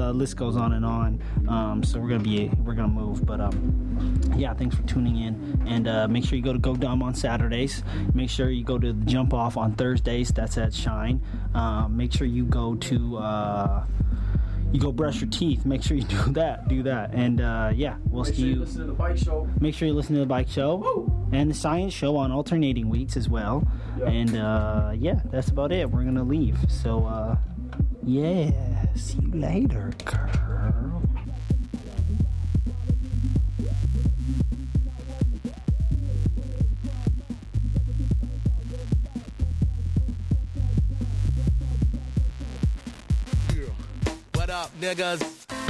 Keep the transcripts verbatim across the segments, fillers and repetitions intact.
uh, list goes on and on. Um, so we're gonna be we're gonna move, but um, yeah, thanks for tuning in, and uh, make sure you go to Go Dumb on Saturdays. Make sure you go to the Jump Off on Thursdays. That's at Shine. Um, make sure you go to uh, you go brush your teeth. Make sure you do that. Do that, and uh, yeah, we'll make see sure you. you. Listen to the Bike Show. Make sure you listen to the Bike Show. Woo! And the Science Show on alternating weeks as well. Yeah. And uh, yeah, that's about it. We're gonna leave. So uh, yeah, see you later, girl. What up, niggas?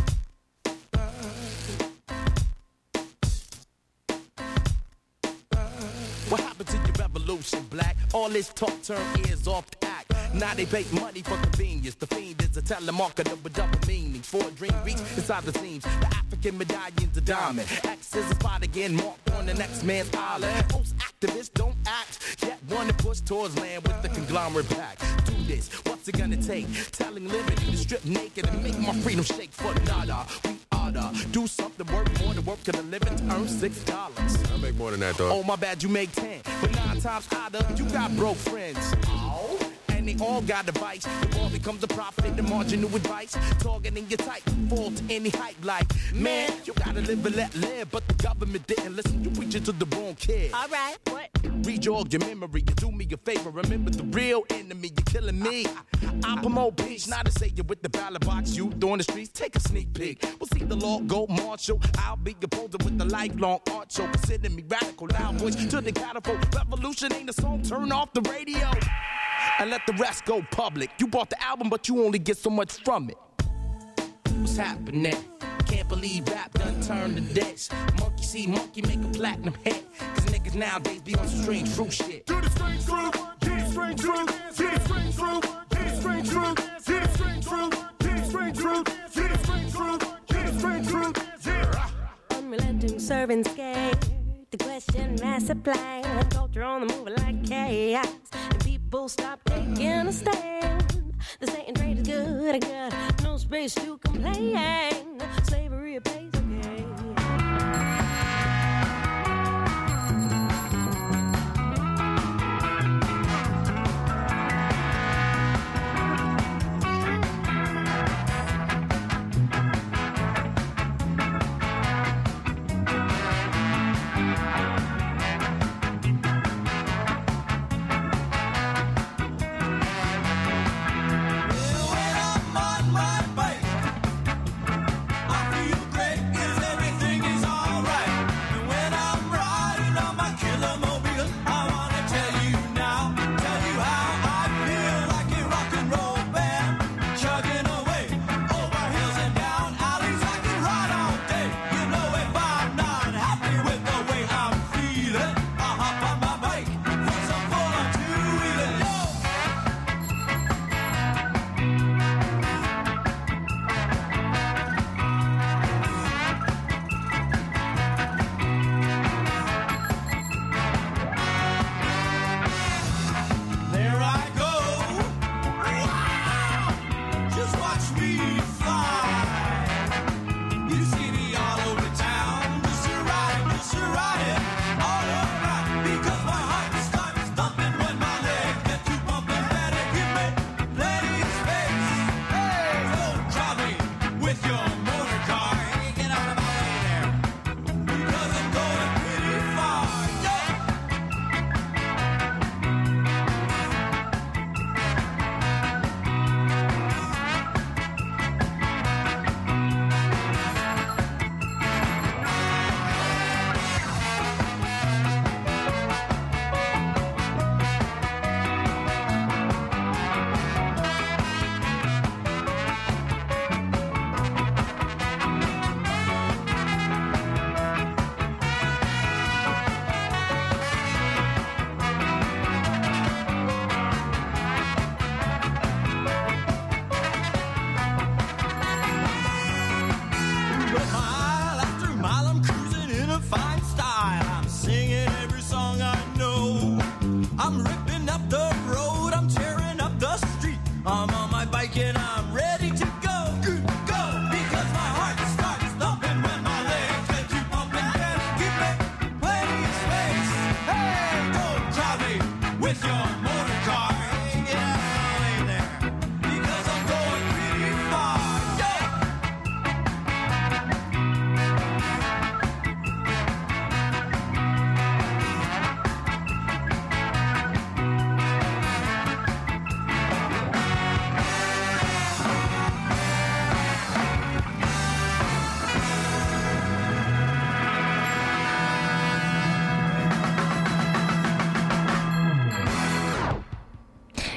What happened to your revolution, black? All this talk turned ears off the act. Now they pay money for convenience. The fiend is a telemarketer with double meaning. For a dream reach inside the seams. The African medallion's a diamond. X is a spot again, marked on the next man's island. Most activists don't act, yet want to push towards land with the conglomerate pack. Do this, what's it gonna take? Telling liberty to strip naked and make my freedom shake for nada. We oughta do something, work more than work to the living to earn six dollars. I make more than that, though. Oh, my bad, you make ten. But nine times out of you got broke friends. Oh. And they all got a vice. The more becomes a profit, the marginal advice. Targeting your type, fall to any hype like, man, you gotta live and let live. But the government didn't listen, you reaching to the wrong kid. Alright, what? Rejog your memory, you do me a favor. Remember the real enemy, you're killing me. I promote peace, not to say you're with the ballot box. Youth on the streets, take a sneak peek. We'll see the law go martial. I'll be opposing with the lifelong art show. Consider me radical, loud voice to the catapult. Revolution ain't a song, turn off the radio and let the rest go public. You bought the album, but you only get so much from it. What's happening? Can't believe rap done turned to this. Monkey see monkey make a platinum hit. Cause niggas nowadays be on some strange fruit shit. Do the strange fruit, do the strange fruit, do the strange fruit, do the strange fruit, do the strange fruit, do the strange fruit, do the strange fruit, do the strange fruit, yeah. Unrelenting servants scared. The question mass supply and culture on the move like chaos. And people stop taking a stand. The saying trade is good, I got no space to complain. Slavery pays okay. Alright.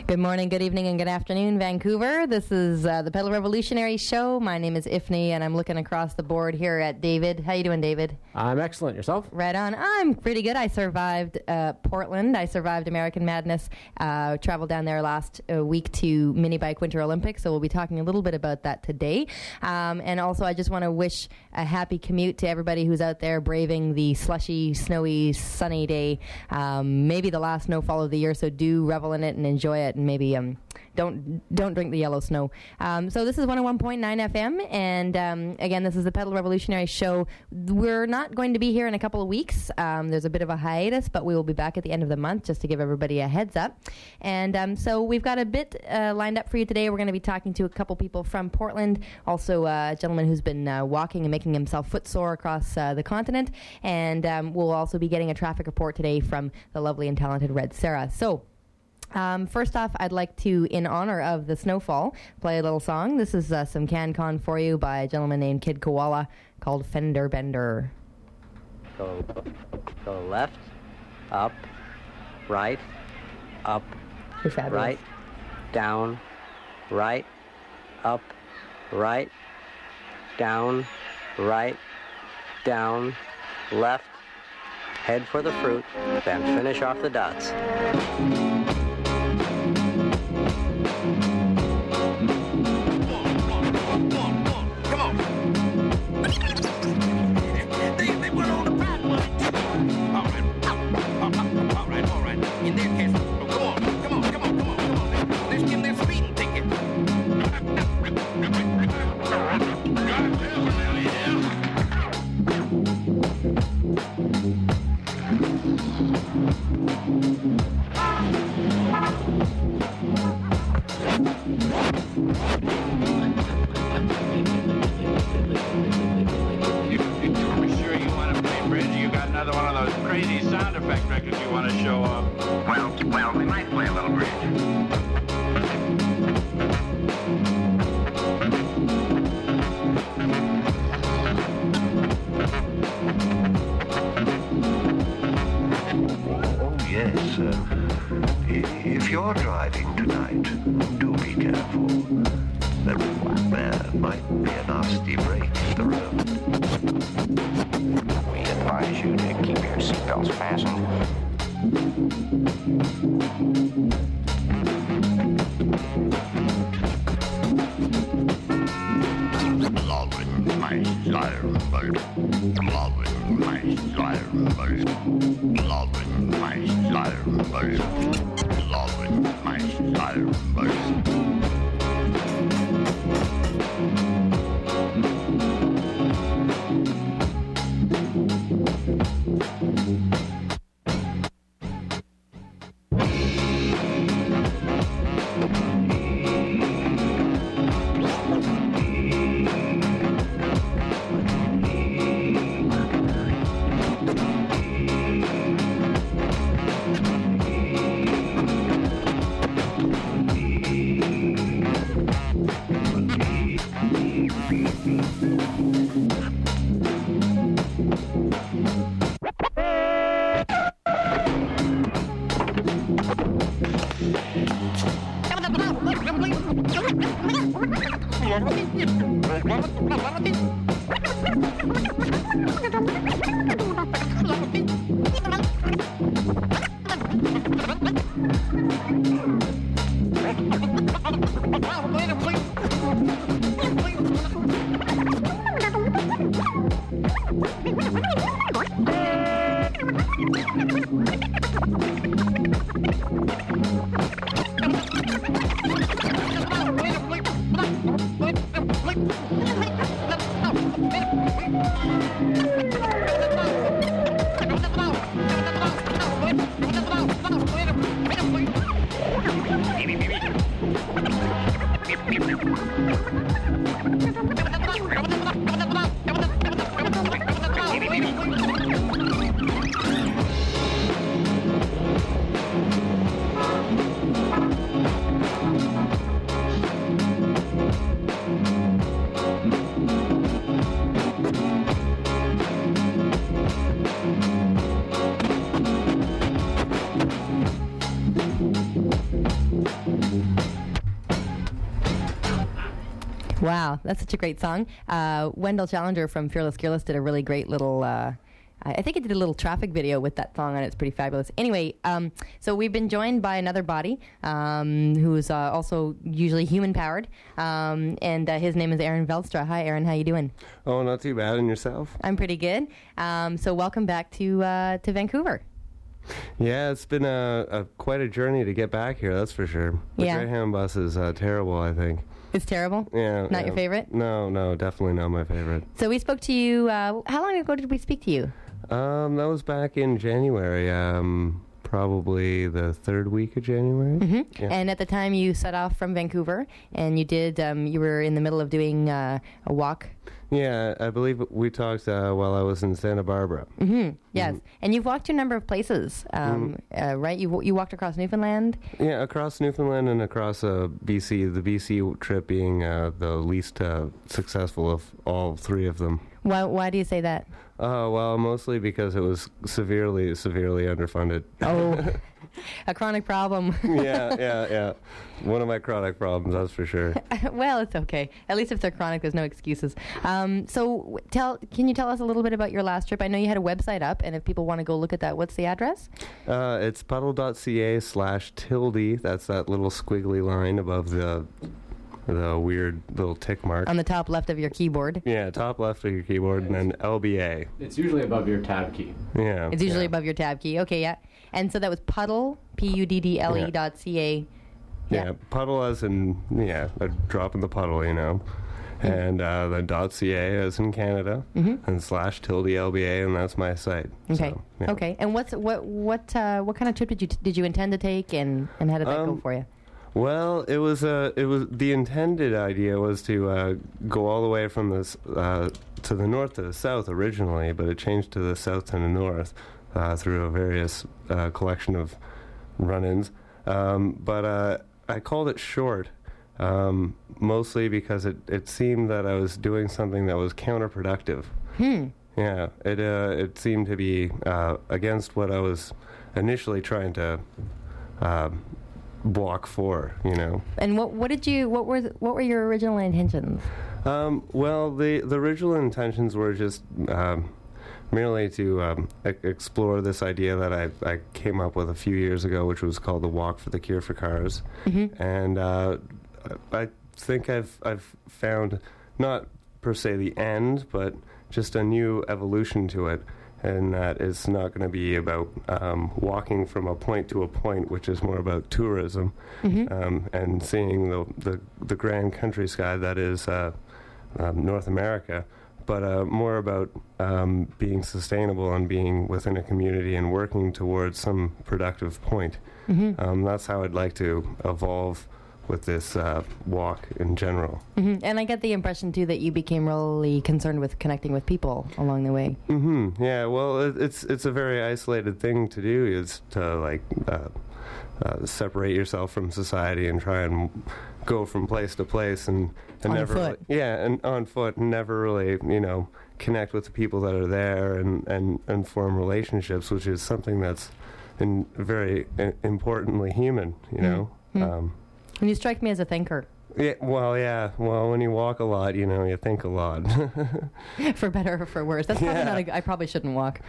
Good morning, good evening, and good afternoon, Vancouver. This is uh, the Pedal Revolutionary Show. My name is Ifni, and I'm looking across the board here at David. How you doing, David? I'm excellent. Yourself? Right on. I'm pretty good. I survived uh, Portland. I survived American Madness. Uh, traveled down there last uh, week to Mini Bike Winter Olympics, so we'll be talking a little bit about that today. Um, and also, I just want to wish a happy commute to everybody who's out there braving the slushy, snowy, sunny day. Um, maybe the last snowfall of the year, so do revel in it and enjoy it. And maybe um, don't don't drink the yellow snow. Um, so this is one oh one point nine F M, and um, again, this is the Pedal Revolutionary Show. We're not going to be here in a couple of weeks. Um, there's a bit of a hiatus, but we will be back at the end of the month, just to give everybody a heads up. And um, so we've got a bit uh, lined up for you today. We're going to be talking to a couple people from Portland, also uh, a gentleman who's been uh, walking and making himself footsore across uh, the continent, and um, we'll also be getting a traffic report today from the lovely and talented Red Sarah. So Um, first off, I'd like to, in honor of the snowfall, play a little song. This is uh, some CanCon for you by a gentleman named Kid Koala called Fender Bender. Go, go left, up, right, up, right, down, right, up, right, down, right, down, left, head for the fruit, then finish off the dots. Crazy sound effect records you want to show off. Well, well, we might play a little bridge. Oh, yes. Uh, if you're driving tonight, do be careful. There, there might be a nasty break in the road. We advise you to keep your seatbelts fastened. Loving my slumber, loving my slumber, loving my slumber, loving my slumber. Wow, that's such a great song. Uh, Wendell Challenger from Fearless Gearless did a really great little... Uh, I think it did a little traffic video with that song on it. It's pretty fabulous. Anyway, um, so we've been joined by another body um, who's uh, also usually human-powered, um, and uh, his name is Aaron Velstra. Hi, Aaron. How you doing? Oh, not too bad. And yourself? I'm pretty good. Um, so welcome back to uh, to Vancouver. Yeah, it's been a, a quite a journey to get back here, that's for sure. The Yeah. Greyhound bus is uh, terrible, I think. It's terrible? Yeah. Not yeah. your favorite? No, no, definitely not my favorite. So we spoke to you, uh, how long ago did we speak to you? Um, that was back in January, um, probably the third week of January. Mm-hmm. Yeah. And at the time you set off from Vancouver, and you did, um, you were in the middle of doing uh, a walk. Yeah, I believe we talked uh, while I was in Santa Barbara. Mm-hmm. Yes, Mhm. and you've walked to a number of places, um, uh, right? You you walked across Newfoundland. Yeah, across Newfoundland and across uh, B C, the B C trip being uh, the least uh, successful of all three of them. Why why do you say that? Uh, well, mostly because it was severely, severely underfunded. Oh, a chronic problem. yeah, yeah, yeah. One of my chronic problems, that's for sure. Well, it's okay. At least if they're chronic, there's no excuses. Um, so, tell can you tell us a little bit about your last trip? I know you had a website up, and if people want to go look at that, what's the address? Uh, it's puddle.ca slash tilde. That's that little squiggly line above the the weird little tick mark. On the top left of your keyboard. Yeah, top left of your keyboard, and then L B A. It's usually above your tab key. Yeah. It's usually yeah. above your tab key. Okay, yeah. And so that was puddle, P U D D L E Yeah. dot C A. Yeah. Yeah. puddle as in, yeah, a drop in the puddle, you know. And uh, then .ca as in Canada, Mm-hmm. and slash tilde L B A, and that's my site. Okay. So, yeah. Okay. And what's what what uh, what kind of trip did you t- did you intend to take, and, and how did that go Um, for you? Well, it was uh, it was the intended idea was to uh, go all the way from this uh, to the north to the south originally, but it changed to the south to the north uh, through a various uh, collection of run-ins. Um, but uh, I called it short, um, mostly because it, it seemed that I was doing something that was counterproductive. Hmm. Yeah, it uh, it seemed to be uh, against what I was initially trying to uh, walk for, you know. And what what did you what were th- what were your original intentions? Um, well, the the original intentions were just um, merely to um, e- explore this idea that I, I came up with a few years ago, which was called the Walk for the Cure for Cars. Mm-hmm. And uh, I think I've I've found not per se the end, but just a new evolution to it. And that it's not going to be about um, walking from a point to a point, which is more about tourism Mm-hmm. um, and seeing the, the the grand countryside that is uh, um, North America, but uh, more about um, being sustainable and being within a community and working towards some productive point. Mm-hmm. Um, that's how I'd like to evolve with this uh, walk in general. Mm-hmm. And I get the impression too that you became really concerned with connecting with people along the way. Mm-hmm. Yeah. Well, it, it's it's a very isolated thing to do. Is to like uh, uh, separate yourself from society and try and go from place to place and, and On never foot. Really, yeah, and on foot, and never really you know connect with the people that are there and and, and form relationships, which is something that's in very uh, importantly human. You know. Mhm. Um, And you strike me as a thinker, yeah. Well, yeah. Well, when you walk a lot, you know, you think a lot. for better or for worse. That's probably Yeah. not. A, I probably shouldn't walk.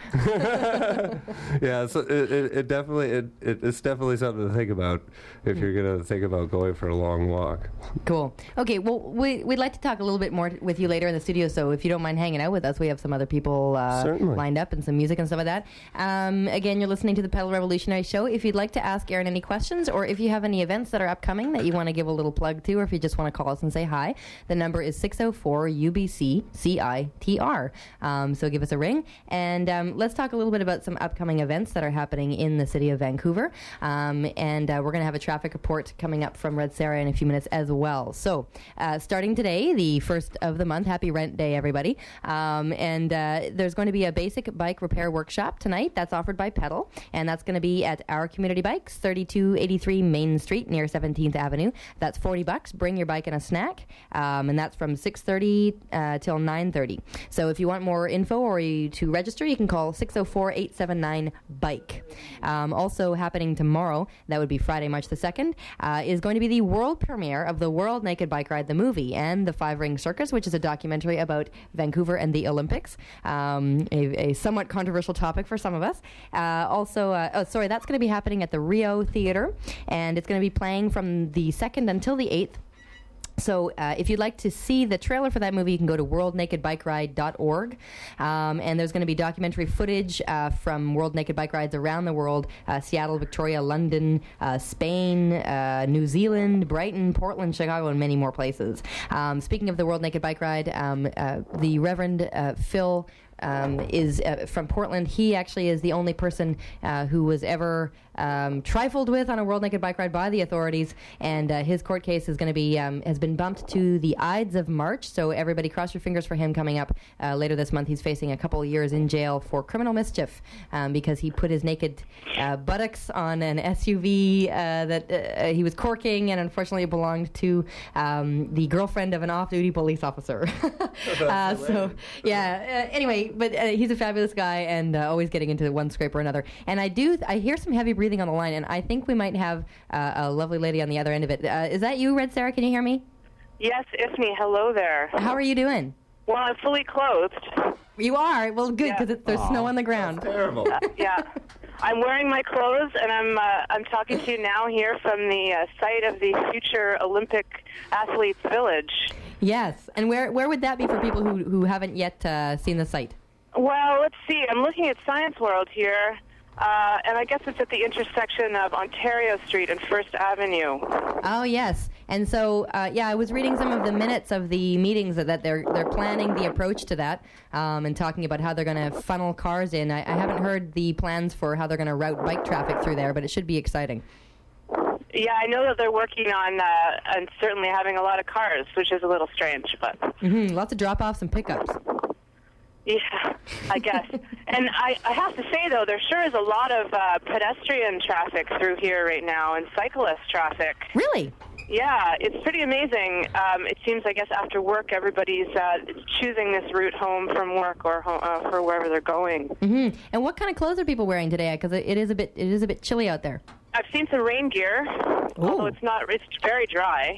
Yeah, so it, it, it definitely it, it, it's definitely something to think about if you're gonna think about going for a long walk. Cool. Okay. Well, we, we'd like to talk a little bit more t- with you later in the studio. So if you don't mind hanging out with us, we have some other people uh, Certainly. lined up and some music and stuff like that. Um, again, you're listening to the Pedal Revolutionary Show. If you'd like to ask Aaron any questions, or if you have any events that are upcoming that you want to give a little plug to, or if you just want to call us and say hi, the number is six oh four U B C C I T R. Um, so give us a ring, and um, let's talk a little bit about some upcoming events that are happening in the city of Vancouver. Um, and uh, we're going to have a traffic report coming up from Red Sarah in a few minutes as well. So uh, starting today, the first of the month, happy Rent Day, everybody. Um, and uh, there's going to be a basic bike repair workshop tonight that's offered by Pedal, and that's going to be at Our Community Bikes, thirty-two eighty-three Main Street near seventeenth Avenue. That's forty bucks. bring your bike and a snack, um, and that's from six thirty uh, till nine thirty. So if you want more info or you, to register, you can call six oh four, eight seven nine, bike. Um, also happening tomorrow, that would be Friday, March the second, uh, is going to be the world premiere of the World Naked Bike Ride, the movie, and the Five Ring Circus, which is a documentary about Vancouver and the Olympics. Um, a, a somewhat controversial topic for some of us. Uh, also, uh, oh, sorry, that's going to be happening at the Rio Theater, and it's going to be playing from the second until the eighth. So uh, if you'd like to see the trailer for that movie, you can go to world naked bike ride dot org. Um, and there's going to be documentary footage uh, from World Naked Bike Rides around the world, uh, Seattle, Victoria, London, uh, Spain, uh, New Zealand, Brighton, Portland, Chicago, and many more places. Um, speaking of the World Naked Bike Ride, um, uh, the Reverend uh, Phil Um, is uh, from Portland. He actually is the only person uh, who was ever um, trifled with on a World Naked Bike Ride by the authorities, and uh, his court case is going to be um, has been bumped to the Ides of March. So everybody, cross your fingers for him coming up uh, later this month. He's facing a couple of years in jail for criminal mischief um, because he put his naked uh, buttocks on an S U V uh, that uh, he was corking, and unfortunately it belonged to um, the girlfriend of an off-duty police officer. uh, so yeah. Uh, anyway. But uh, he's a fabulous guy, and uh, always getting into one scrape or another. And I do, I hear some heavy breathing on the line, and I think we might have uh, a lovely lady on the other end of it. Uh, is that you, Red Sarah? Can you hear me? Yes, it's me. Hello there. How are you doing? Well, I'm fully clothed. You are? Well, good, because yeah. there's Aww, snow on the ground. That's terrible. Uh, yeah. I'm wearing my clothes, and I'm uh, I'm talking to you now here from the uh, site of the future Olympic Athletes Village. Yes, and where where would that be for people who, who haven't yet uh, seen the site? Well, let's see. I'm looking at Science World here, uh, and I guess it's at the intersection of Ontario Street and First Avenue. Oh, yes. And so, uh, yeah, I was reading some of the minutes of the meetings that, that they're they're planning the approach to that um, and talking about how they're going to funnel cars in. I, I haven't heard the plans for how they're going to route bike traffic through there, but it should be exciting. Yeah, I know that they're working on uh, and certainly having a lot of cars, which is a little strange, but mm-hmm. Lots of drop-offs and pickups. Yeah, I guess. And I, I have to say, though, there sure is a lot of uh, pedestrian traffic through here right now and cyclist traffic. Really? Yeah, it's pretty amazing. Um, it seems, I guess, after work, everybody's uh, choosing this route home from work or home, uh, for wherever they're going. Mm-hmm. And what kind of clothes are people wearing today? Because it is a bit, it is a bit chilly out there. I've seen some rain gear, Ooh. although it's not. It's very dry,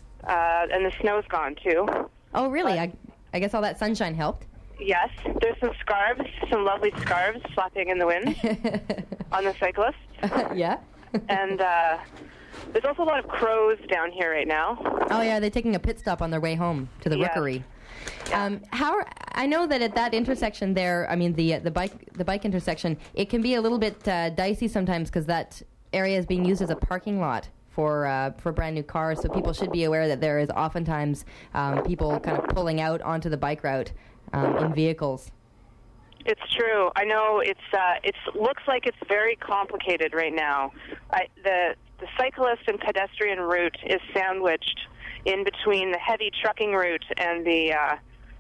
uh, and the snow's gone too. Oh, really? I, I guess all that sunshine helped. Yes, there's some scarves, some lovely scarves flapping in the wind on the cyclists. Yeah. And uh, there's also a lot of crows down here right now. Oh, yeah, they're taking a pit stop on their way home to the yes. rookery. Yeah. Um, how I know that at that intersection there, I mean the uh, the bike the bike intersection, it can be a little bit uh, dicey sometimes because that area is being used as a parking lot for uh, for brand new cars. So people should be aware that there is oftentimes um, people kind of pulling out onto the bike route um, in vehicles. It's true. I know it's uh, it looks like it's very complicated right now. I, the the cyclist and pedestrian route is sandwiched in between the heavy trucking route and the uh,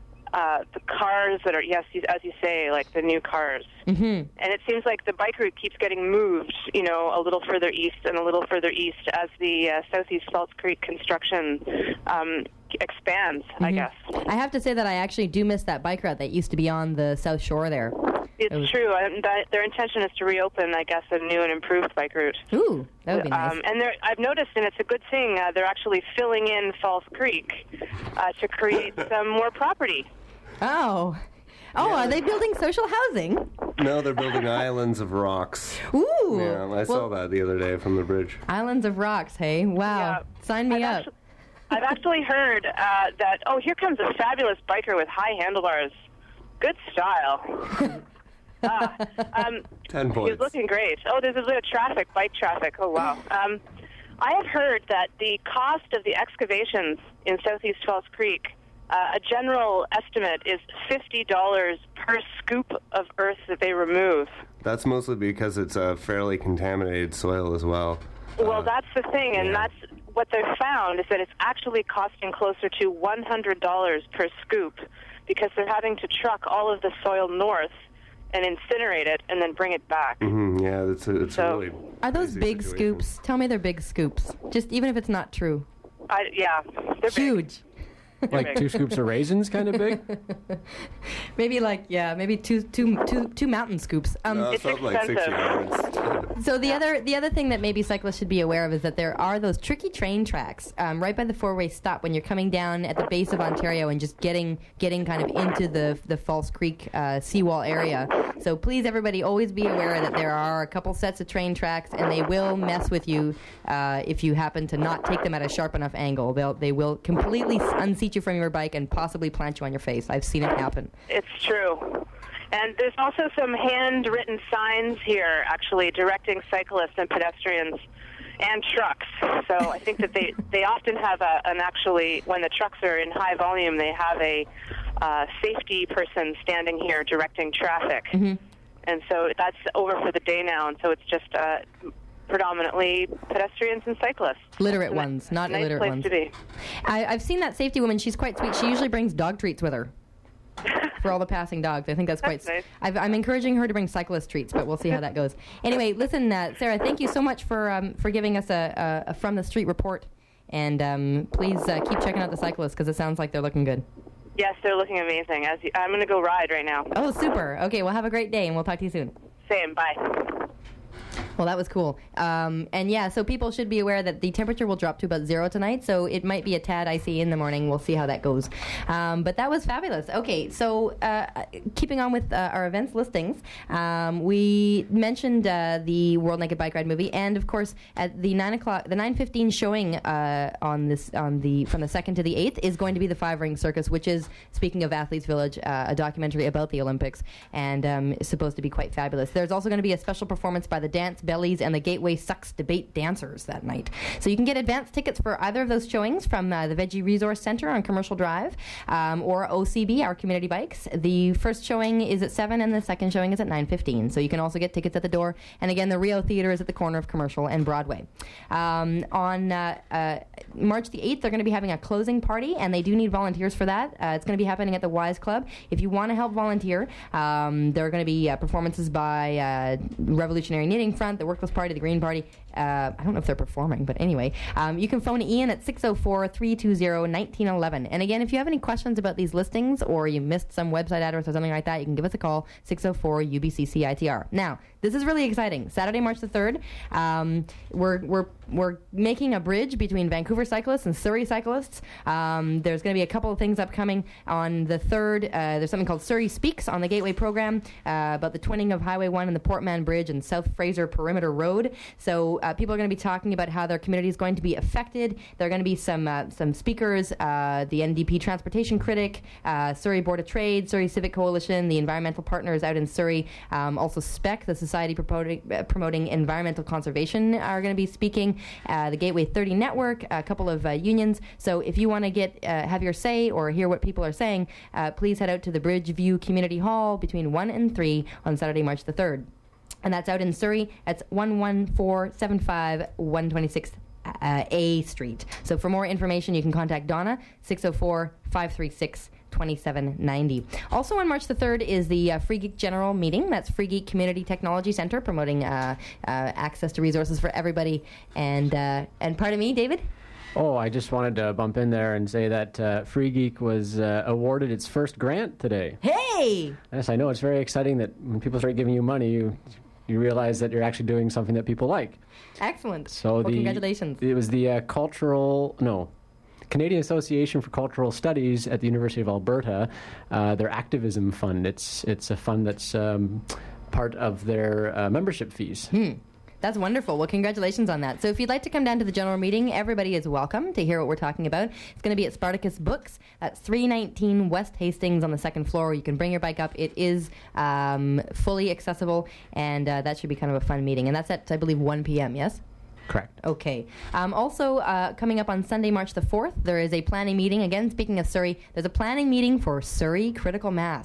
uh, the cars that are, yes, as you say, like the new cars. Mm-hmm. And it seems like the bike route keeps getting moved, you know, a little further east and a little further east as the uh, Southeast Falls Creek construction um, expands, mm-hmm. I guess. I have to say that I actually do miss that bike route that used to be on the South Shore there. It's it was... true. And that, their intention is to reopen, I guess, a new and improved bike route. Ooh, that would be nice. Um, and I've noticed, and it's a good thing, uh, they're actually filling in Falls Creek uh, to create some more property. Oh. Oh, yeah. Are they building social housing? No, they're building islands of rocks. Ooh. Yeah, I well, saw that the other day from the bridge. Islands of rocks, hey? Wow. Yeah. Sign me I've up. Actually, I've actually heard uh, that, oh, here comes a fabulous biker with high handlebars. Good style. ah, um, Ten points. He's looking great. Oh, there's a bit of traffic, bike traffic. Oh, wow. Um, I have heard that the cost of the excavations in Southeast Falls Creek, Uh, a general estimate is fifty dollars per scoop of earth that they remove. That's mostly because it's a fairly contaminated soil as well. Well, uh, that's the thing, and yeah. that's what they've found is that it's actually costing closer to one hundred dollars per scoop because they're having to truck all of the soil north and incinerate it and then bring it back. Mm-hmm, yeah, it's, a, it's so, really Are those big situation. scoops? Tell me they're big scoops, just even if it's not true. I, yeah, they're huge. Like two scoops of raisins, kind of big. Maybe like yeah, maybe two two two two mountain scoops. Um, no, it felt like six yards. So the yeah. other the other thing that maybe cyclists should be aware of is that there are those tricky train tracks um, right by the four-way stop when you're coming down at the base of Ontario and just getting getting kind of into the the False Creek uh, seawall area. So please, everybody, always be aware that there are a couple sets of train tracks, and they will mess with you uh, if you happen to not take them at a sharp enough angle. They'll they will completely unseat you from your bike and possibly plant you on your face. I've seen it happen. It's true. And there's also some handwritten signs here, actually, directing cyclists and pedestrians and trucks. So I think that they, they often have a, an actually, when the trucks are in high volume, they have a uh, safety person standing here directing traffic. Mm-hmm. And so that's over for the day now, and so it's just uh, predominantly pedestrians and cyclists. Literate it's ones, a not nice illiterate place ones. To be. I, I've seen that safety woman. She's quite sweet. She usually brings dog treats with her for all the passing dogs. I think that's, that's quite. Nice. I've, I'm encouraging her to bring cyclist treats, but we'll see how that goes. Anyway, listen, uh, Sarah, thank you so much for um, for giving us a, a, a from the street report, and um, please uh, keep checking out the cyclists because it sounds like they're looking good. Yes, they're looking amazing. As you, I'm going to go ride right now. Oh, super. Okay, well, have a great day, and we'll talk to you soon. Same. Bye. Well, that was cool. Um, and yeah, so people should be aware that the temperature will drop to about zero tonight, so it might be a tad icy in the morning. We'll see how that goes. Um, but that was fabulous. Okay, so uh, keeping on with uh, our events listings, um, we mentioned uh, the World Naked Bike Ride movie, and of course, at the nine o'clock, the nine fifteen showing uh, on this on the from the second to the eighth is going to be the Five Ring Circus, which is, speaking of Athletes Village, uh, a documentary about the Olympics, and um, is supposed to be quite fabulous. There's also going to be a special performance by the Dance Bellies and the Gateway Sucks Debate Dancers that night. So you can get advance tickets for either of those showings from uh, the Veggie Resource Center on Commercial Drive um, or O C B, our community bikes. The first showing is at seven and the second showing is at nine fifteen. So you can also get tickets at the door. And again, the Rio Theater is at the corner of Commercial and Broadway. Um, on uh, uh, March the eighth, they're going to be having a closing party, and they do need volunteers for that. Uh, it's going to be happening at the Wise Club. If you want to help volunteer, um, there are going to be uh, performances by uh, Revolutionary Knitting Front, the Workless Party, the Green Party. Uh, I don't know if they're performing, but anyway, um, you can phone Ian at six oh four, three two zero, one nine one one. And again, if you have any questions about these listings or you missed some website address or something like that, you can give us a call, six oh four U B C C I T R. Now, this is really exciting. Saturday, March the third, um, we're, we're, we're making a bridge between Vancouver cyclists and Surrey cyclists. Um, there's going to be a couple of things upcoming on the third. Uh, there's something called Surrey Speaks on the Gateway program uh, about the twinning of Highway one and the Portman Bridge and South Fraser Perimeter Road. So uh, people are going to be talking about how their community is going to be affected. There are going to be some uh, some speakers, uh, the N D P Transportation Critic, uh, Surrey Board of Trade, Surrey Civic Coalition, the environmental partners out in Surrey, um, also SPEC, the Society promoting, uh, promoting Environmental Conservation, are going to be speaking, uh, the Gateway thirty Network, a couple of uh, unions. So if you want to get uh, have your say or hear what people are saying, uh, please head out to the Bridgeview Community Hall between one and three on Saturday, March the third. And that's out in Surrey. That's one one four seven five one twenty-sixth uh, A Street. So for more information, you can contact Donna, six oh four, five three six, two seven nine zero. Also on March the third is the uh, Free Geek General Meeting. That's Free Geek Community Technology Center, promoting uh, uh, access to resources for everybody. And, uh, and pardon me, David? Oh, I just wanted to bump in there and say that uh, Free Geek was uh, awarded its first grant today. Hey! Yes, I know. It's very exciting that when people start giving you money, you you realize that you're actually doing something that people like. Excellent. So well, the, congratulations. It was the uh, cultural, no, Canadian Association for Cultural Studies at the University of Alberta, uh, their activism fund. It's, it's a fund that's um, part of their uh, membership fees. Hmm. That's wonderful. Well, congratulations on that. So if you'd like to come down to the general meeting, everybody is welcome to hear what we're talking about. It's going to be at Spartacus Books. That's three nineteen West Hastings on the second floor. You can bring your bike up. It is um, fully accessible, and uh, that should be kind of a fun meeting. And that's at, I believe, one p.m., yes? Correct. Okay. Um, also, uh, coming up on Sunday, March the fourth, there is a planning meeting. Again, speaking of Surrey, there's a planning meeting for Surrey Critical Mass. Woo!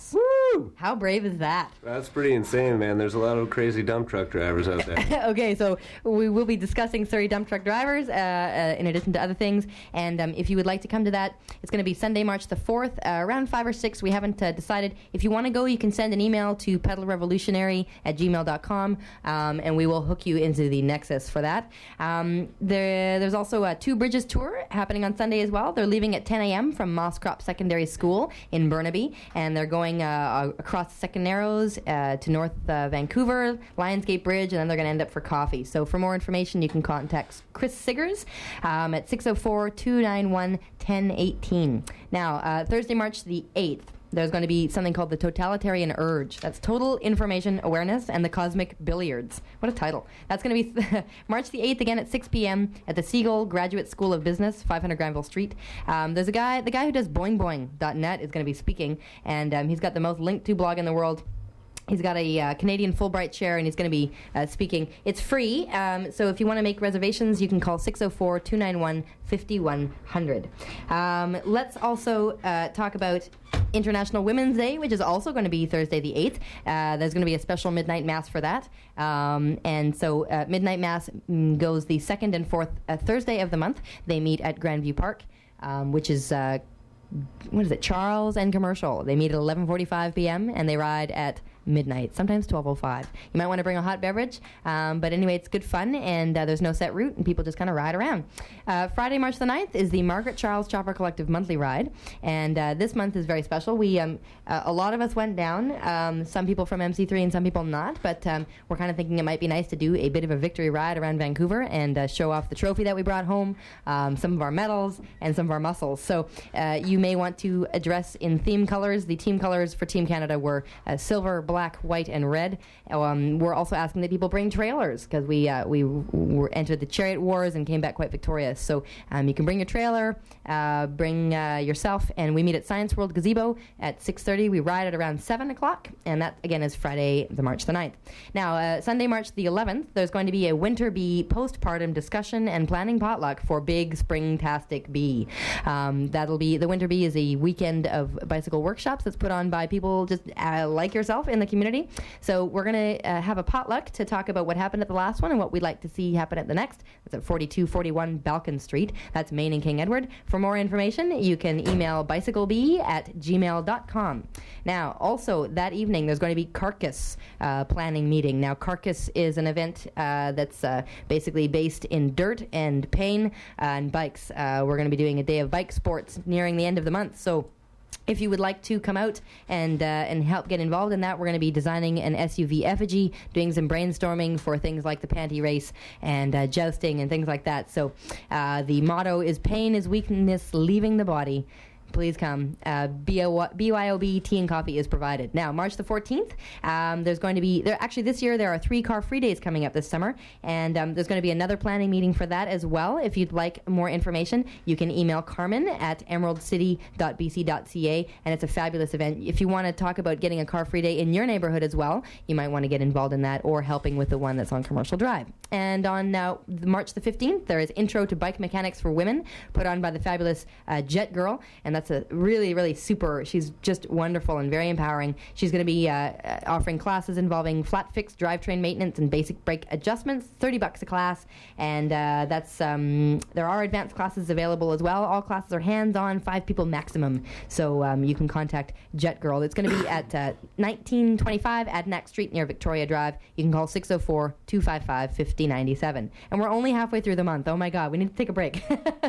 Woo! How brave is that? That's pretty insane, man. There's a lot of crazy dump truck drivers out there. Okay, so we will be discussing Surrey dump truck drivers uh, uh, in addition to other things. And um, if you would like to come to that, it's going to be Sunday, March the fourth, uh, around five or six. We haven't uh, decided. If you want to go, you can send an email to pedal revolutionary at gmail dot com, um, and we will hook you into the Nexus for that. Um, there, there's also a Two Bridges tour happening on Sunday as well. They're leaving at ten a.m. from Moss Crop Secondary School in Burnaby, and they're going uh, across the Second Narrows uh, to North uh, Vancouver, Lionsgate Bridge, and then they're going to end up for coffee. So for more information, you can contact Chris Siggers um, at six oh four, two nine one, one oh one eight. Now, uh, Thursday, March the eighth, there's going to be something called the Totalitarian Urge. That's Total Information Awareness and the Cosmic Billiards. What a title. That's going to be th- March the eighth again at six p.m. at the Seagull Graduate School of Business, five hundred Granville Street. Um, there's a guy, the guy who does boing boing dot net is going to be speaking, and um, he's got the most linked to blog in the world. He's got a uh, Canadian Fulbright chair, and he's going to be uh, speaking. It's free, um, so if you want to make reservations, you can call six oh four, two nine one, five one zero zero. Um, let's also uh, talk about International Women's Day, which is also going to be Thursday the eighth. Uh, there's going to be a special midnight mass for that. Um, and so uh, midnight mass goes the second and fourth uh, Thursday of the month. They meet at Grandview Park, um, which is... Uh, what is it, Charles and Commercial. They meet at eleven forty-five p.m. and they ride at midnight, sometimes twelve oh five. You might want to bring a hot beverage, um, but anyway, it's good fun, and uh, there's no set route, and people just kind of ride around. Uh, Friday, March the ninth is the Margaret Charles Chopper Collective monthly ride, and uh, this month is very special. We um, uh, a lot of us went down, um, some people from M C three and some people not, but um, we're kind of thinking it might be nice to do a bit of a victory ride around Vancouver and uh, show off the trophy that we brought home, um, some of our medals, and some of our muscles. So uh, you may want to address in theme colors. The team colors for Team Canada were uh, silver, black, white, and red. Um, we're also asking that people bring trailers because we uh, we were entered the Chariot Wars and came back quite victorious. So um, you can bring your trailer, uh, bring uh, yourself, and we meet at Science World Gazebo at six thirty. We ride at around seven o'clock, and that again is Friday, the March the ninth. Now, uh, Sunday, March the eleventh, there's going to be a Winter Bee postpartum discussion and planning potluck for Big Spring-tastic Bee. Um, that'll be the Winter Bee is a weekend of bicycle workshops that's put on by people just uh, like yourself in the community. So we're going to uh, have a potluck to talk about what happened at the last one and what we'd like to see happen at the next. That's at forty-two forty-one Balcon Street. That's Maine and King Edward. For more information, you can email bicyclebee at gmail dot com. Now, also that evening, there's going to be Carcass uh, planning meeting. Now, Carcass is an event uh, that's uh, basically based in dirt and pain uh, and bikes. Uh, we're going to be doing a day of bike sports nearing the end of the month. So if you would like to come out and uh, and help get involved in that, we're going to be designing an S U V effigy, doing some brainstorming for things like the panty race and uh, jousting and things like that. So uh, the motto is pain is weakness leaving the body. Please come. Uh, B Y O B tea and coffee is provided. Now, March the fourteenth, um, there's going to be, there actually this year there are three car free days coming up this summer, and um, there's going to be another planning meeting for that as well. If you'd like more information, you can email Carmen at emerald city dot b c dot c a, and it's a fabulous event. If you want to talk about getting a car free day in your neighborhood as well, you might want to get involved in that or helping with the one that's on Commercial Drive. And on uh, March the fifteenth, there is Intro to Bike Mechanics for Women, put on by the fabulous uh, Jet Girl, and that's a really, really super, she's just wonderful and very empowering. She's going to be uh, offering classes involving flat fix, drivetrain maintenance, and basic brake adjustments, thirty bucks a class, and uh, that's, um, there are advanced classes available as well. All classes are hands-on, five people maximum, so um, you can contact Jet Girl. It's going to be at uh, nineteen twenty-five Adanac Street near Victoria Drive. You can call six oh four, two five five, five oh nine seven. And we're only halfway through the month. Oh my God, we need to take a break.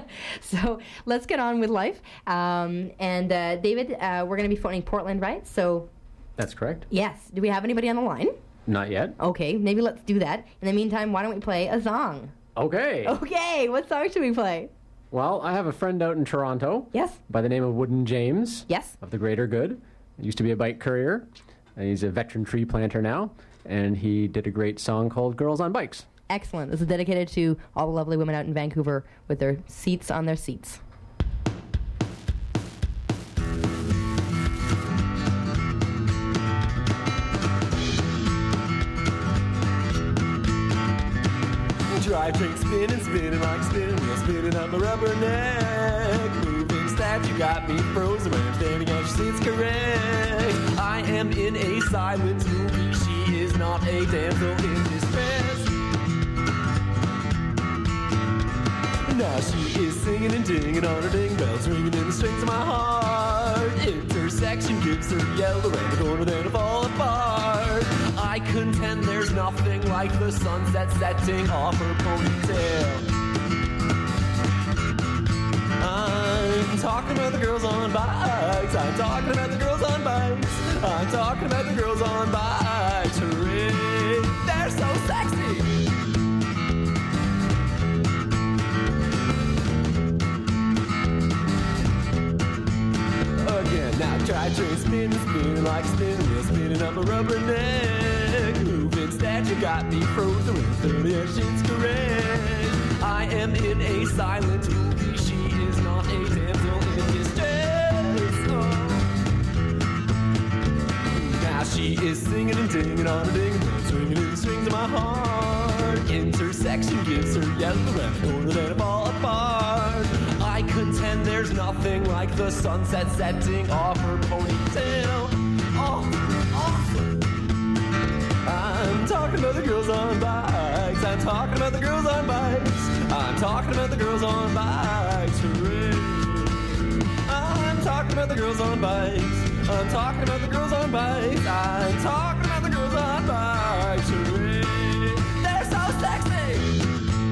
So let's get on with life. Um, and uh, David, uh, we're going to be phoning Portland, right? So that's correct. Yes. Do we have anybody on the line? Not yet. Okay, maybe let's do that. In the meantime, why don't we play a song? Okay. Okay, what song should we play? Well, I have a friend out in Toronto. Yes. By the name of Wooden James. Yes. Of the Greater Good. He used to be a bike courier. He's a veteran tree planter now. And he did a great song called Girls on Bikes. Excellent. This is dedicated to all the lovely women out in Vancouver with their seats on their seats. Drivetrain spinning, spinning like spinning wheel, spinning up my rubber neck. Moving stats, you got me frozen when I'm standing on your seats correct. I am in a silent movie. She is not a damsel in distress. Now she is singing and dinging on her ding bells, ringing in the strings of my heart. Intersection gives her yellow around the corner, then I fall apart. I contend there's nothing like the sunset setting off her ponytail. I'm talking about the girls on bikes. I'm talking about the girls on bikes. I'm talking about the girls on bikes. Hooray, they're so sexy. Again, now try train spinning, spinning like a spinning wheel, spinning up a rubber neck. Move instead, you got me frozen with thirty shit's correct. I am in a silent movie. She is not a damsel in distress. Oh. Now she is singing and dinging on her ding bell, swinging in the strings of my heart. Intersection gives her yellow around the corner, then I fall apart. I contend there's nothing like the sunset setting off her ponytail. Oh, awesome. I'm talking about the girls on bikes. I'm talking about the girls on bikes. I'm talking about the girls on bikes. Hooray. I'm talking about the girls on bikes. I'm talking about the girls on bikes. I'm talking about the girls on bikes. Hooray. They're so sexy.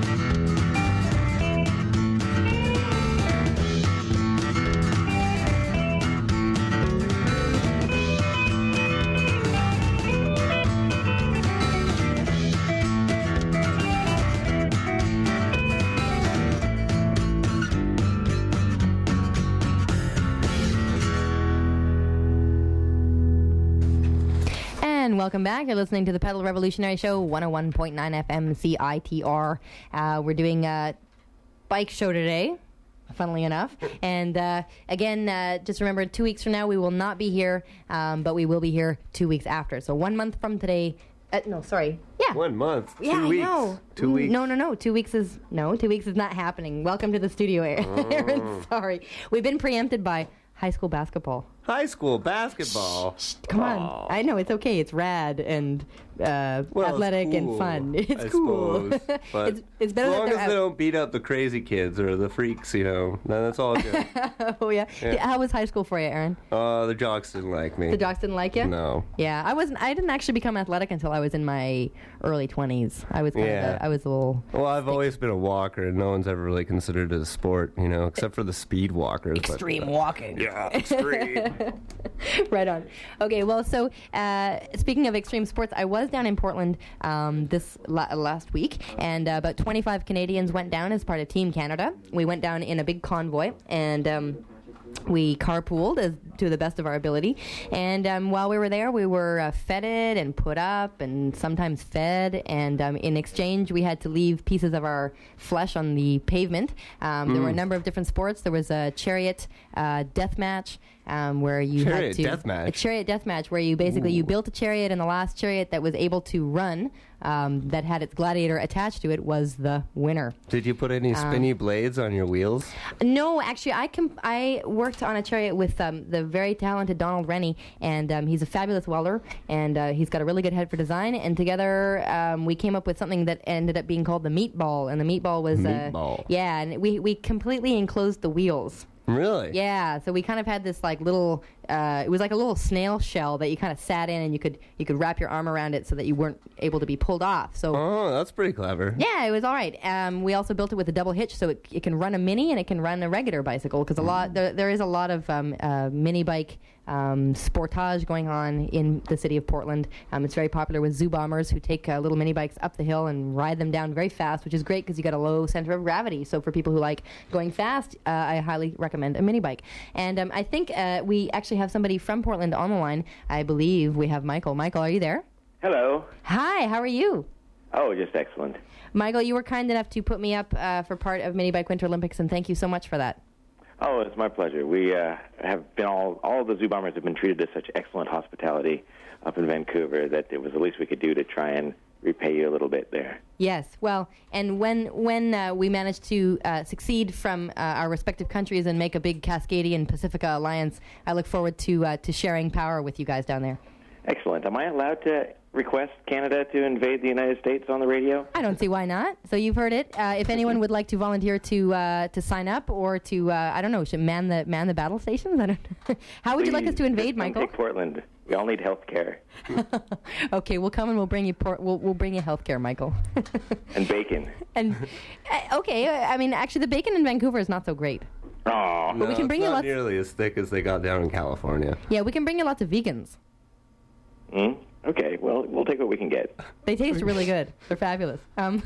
And welcome back. You're listening to the Pedal Revolutionary Show, one oh one point nine F M C I T R. Uh, we're doing a bike show today, funnily enough. And uh, again, uh, just remember, two weeks from now, we will not be here, um, but we will be here two weeks after. So one month from today, uh, no, sorry. Yeah. One month. Yeah, two I weeks. know. Two weeks. No, no, no. Two weeks is, no, two weeks is not happening. Welcome to the studio, Aaron. Oh. Sorry. We've been preempted by high school basketball. High school basketball. Come oh. on. I know, it's okay. It's rad and uh, well, athletic it's cool, and fun. It's I cool. Suppose, but it's, it's better as long that as they're they out. don't beat up the crazy kids or the freaks, you know, then that's all good. Oh, yeah. Yeah. How was high school for you, Aaron? Uh, the jocks didn't like me. The jocks didn't like you? No. Yeah, I wasn't. I didn't actually become athletic until I was in my early twenties. I was kind Yeah. of. A, I was a little. Well, I've always been a walker, and no one's ever really considered it a sport, you know, except for the speed walkers. Extreme but, uh, walking. Yeah, extreme. Right on. Okay, well, so uh, speaking of extreme sports, I was down in Portland um, this la- last week, and uh, about twenty-five Canadians went down as part of Team Canada. We went down in a big convoy, and um, we carpooled as to the best of our ability. And um, while we were there, we were uh, feted and put up and sometimes fed. And um, in exchange, we had to leave pieces of our flesh on the pavement. Um, mm. There were a number of different sports. There was a chariot uh, death match. Um, where you chariot had to death match. a chariot death match where you basically Ooh. you built a chariot, and the last chariot that was able to run um, that had its gladiator attached to it was the winner. Did you put any spinny um, blades on your wheels? No, actually, I comp- I worked on a chariot with um, the very talented Donald Rennie, and um, he's a fabulous welder, and uh, he's got a really good head for design. And together, um, we came up with something that ended up being called the meatball, and the meatball was meatball. Uh, yeah, and we we completely enclosed the wheels. Really? Yeah. So we kind of had this like little. Uh, it was like a little snail shell that you kind of sat in, and you could you could wrap your arm around it so that you weren't able to be pulled off. So. Oh, that's pretty clever. Yeah, it was all right. Um, we also built it with a double hitch, so it, it can run a mini and it can run a regular bicycle because a lot there, there is a lot of um, uh, mini bike. Um, sportage going on in the city of Portland. Um, it's very popular with zoo bombers who take uh, little mini bikes up the hill and ride them down very fast, which is great because you got a low center of gravity. So for people who like going fast, uh, I highly recommend a mini bike. And um, I think uh, we actually have somebody from Portland on the line. I believe we have Michael. Michael, are you there? Hello. Hi, how are you? Oh, just excellent. Michael, you were kind enough to put me up uh, for part of Mini Bike Winter Olympics, and thank you so much for that. Oh, it's my pleasure. We uh, have been all, all the zoo bombers have been treated to such excellent hospitality up in Vancouver that it was the least we could do to try and repay you a little bit there. Yes, well, and when when uh, we managed to uh, succeed from uh, our respective countries and make a big Cascadian Pacifica alliance, I look forward to uh, to sharing power with you guys down there. Excellent. Am I allowed to request Canada to invade the United States on the radio? I don't see why not. So you've heard it. Uh, if anyone would like to volunteer to uh, to sign up or to uh, I don't know, should man the man the battle stations. I don't know. How would you like us to invade, Please, Michael? Take Portland. We all need health care. Okay, we'll come and we'll bring you por- we'll we'll bring you health care, Michael. And bacon. And uh, okay, I mean actually the bacon in Vancouver is not so great. Oh, But we can bring it's you not lots- nearly as thick as they got down in California. Yeah, we can bring you lots of vegans. Mm? Okay, well, we'll take what we can get. They taste really good. They're fabulous. Um,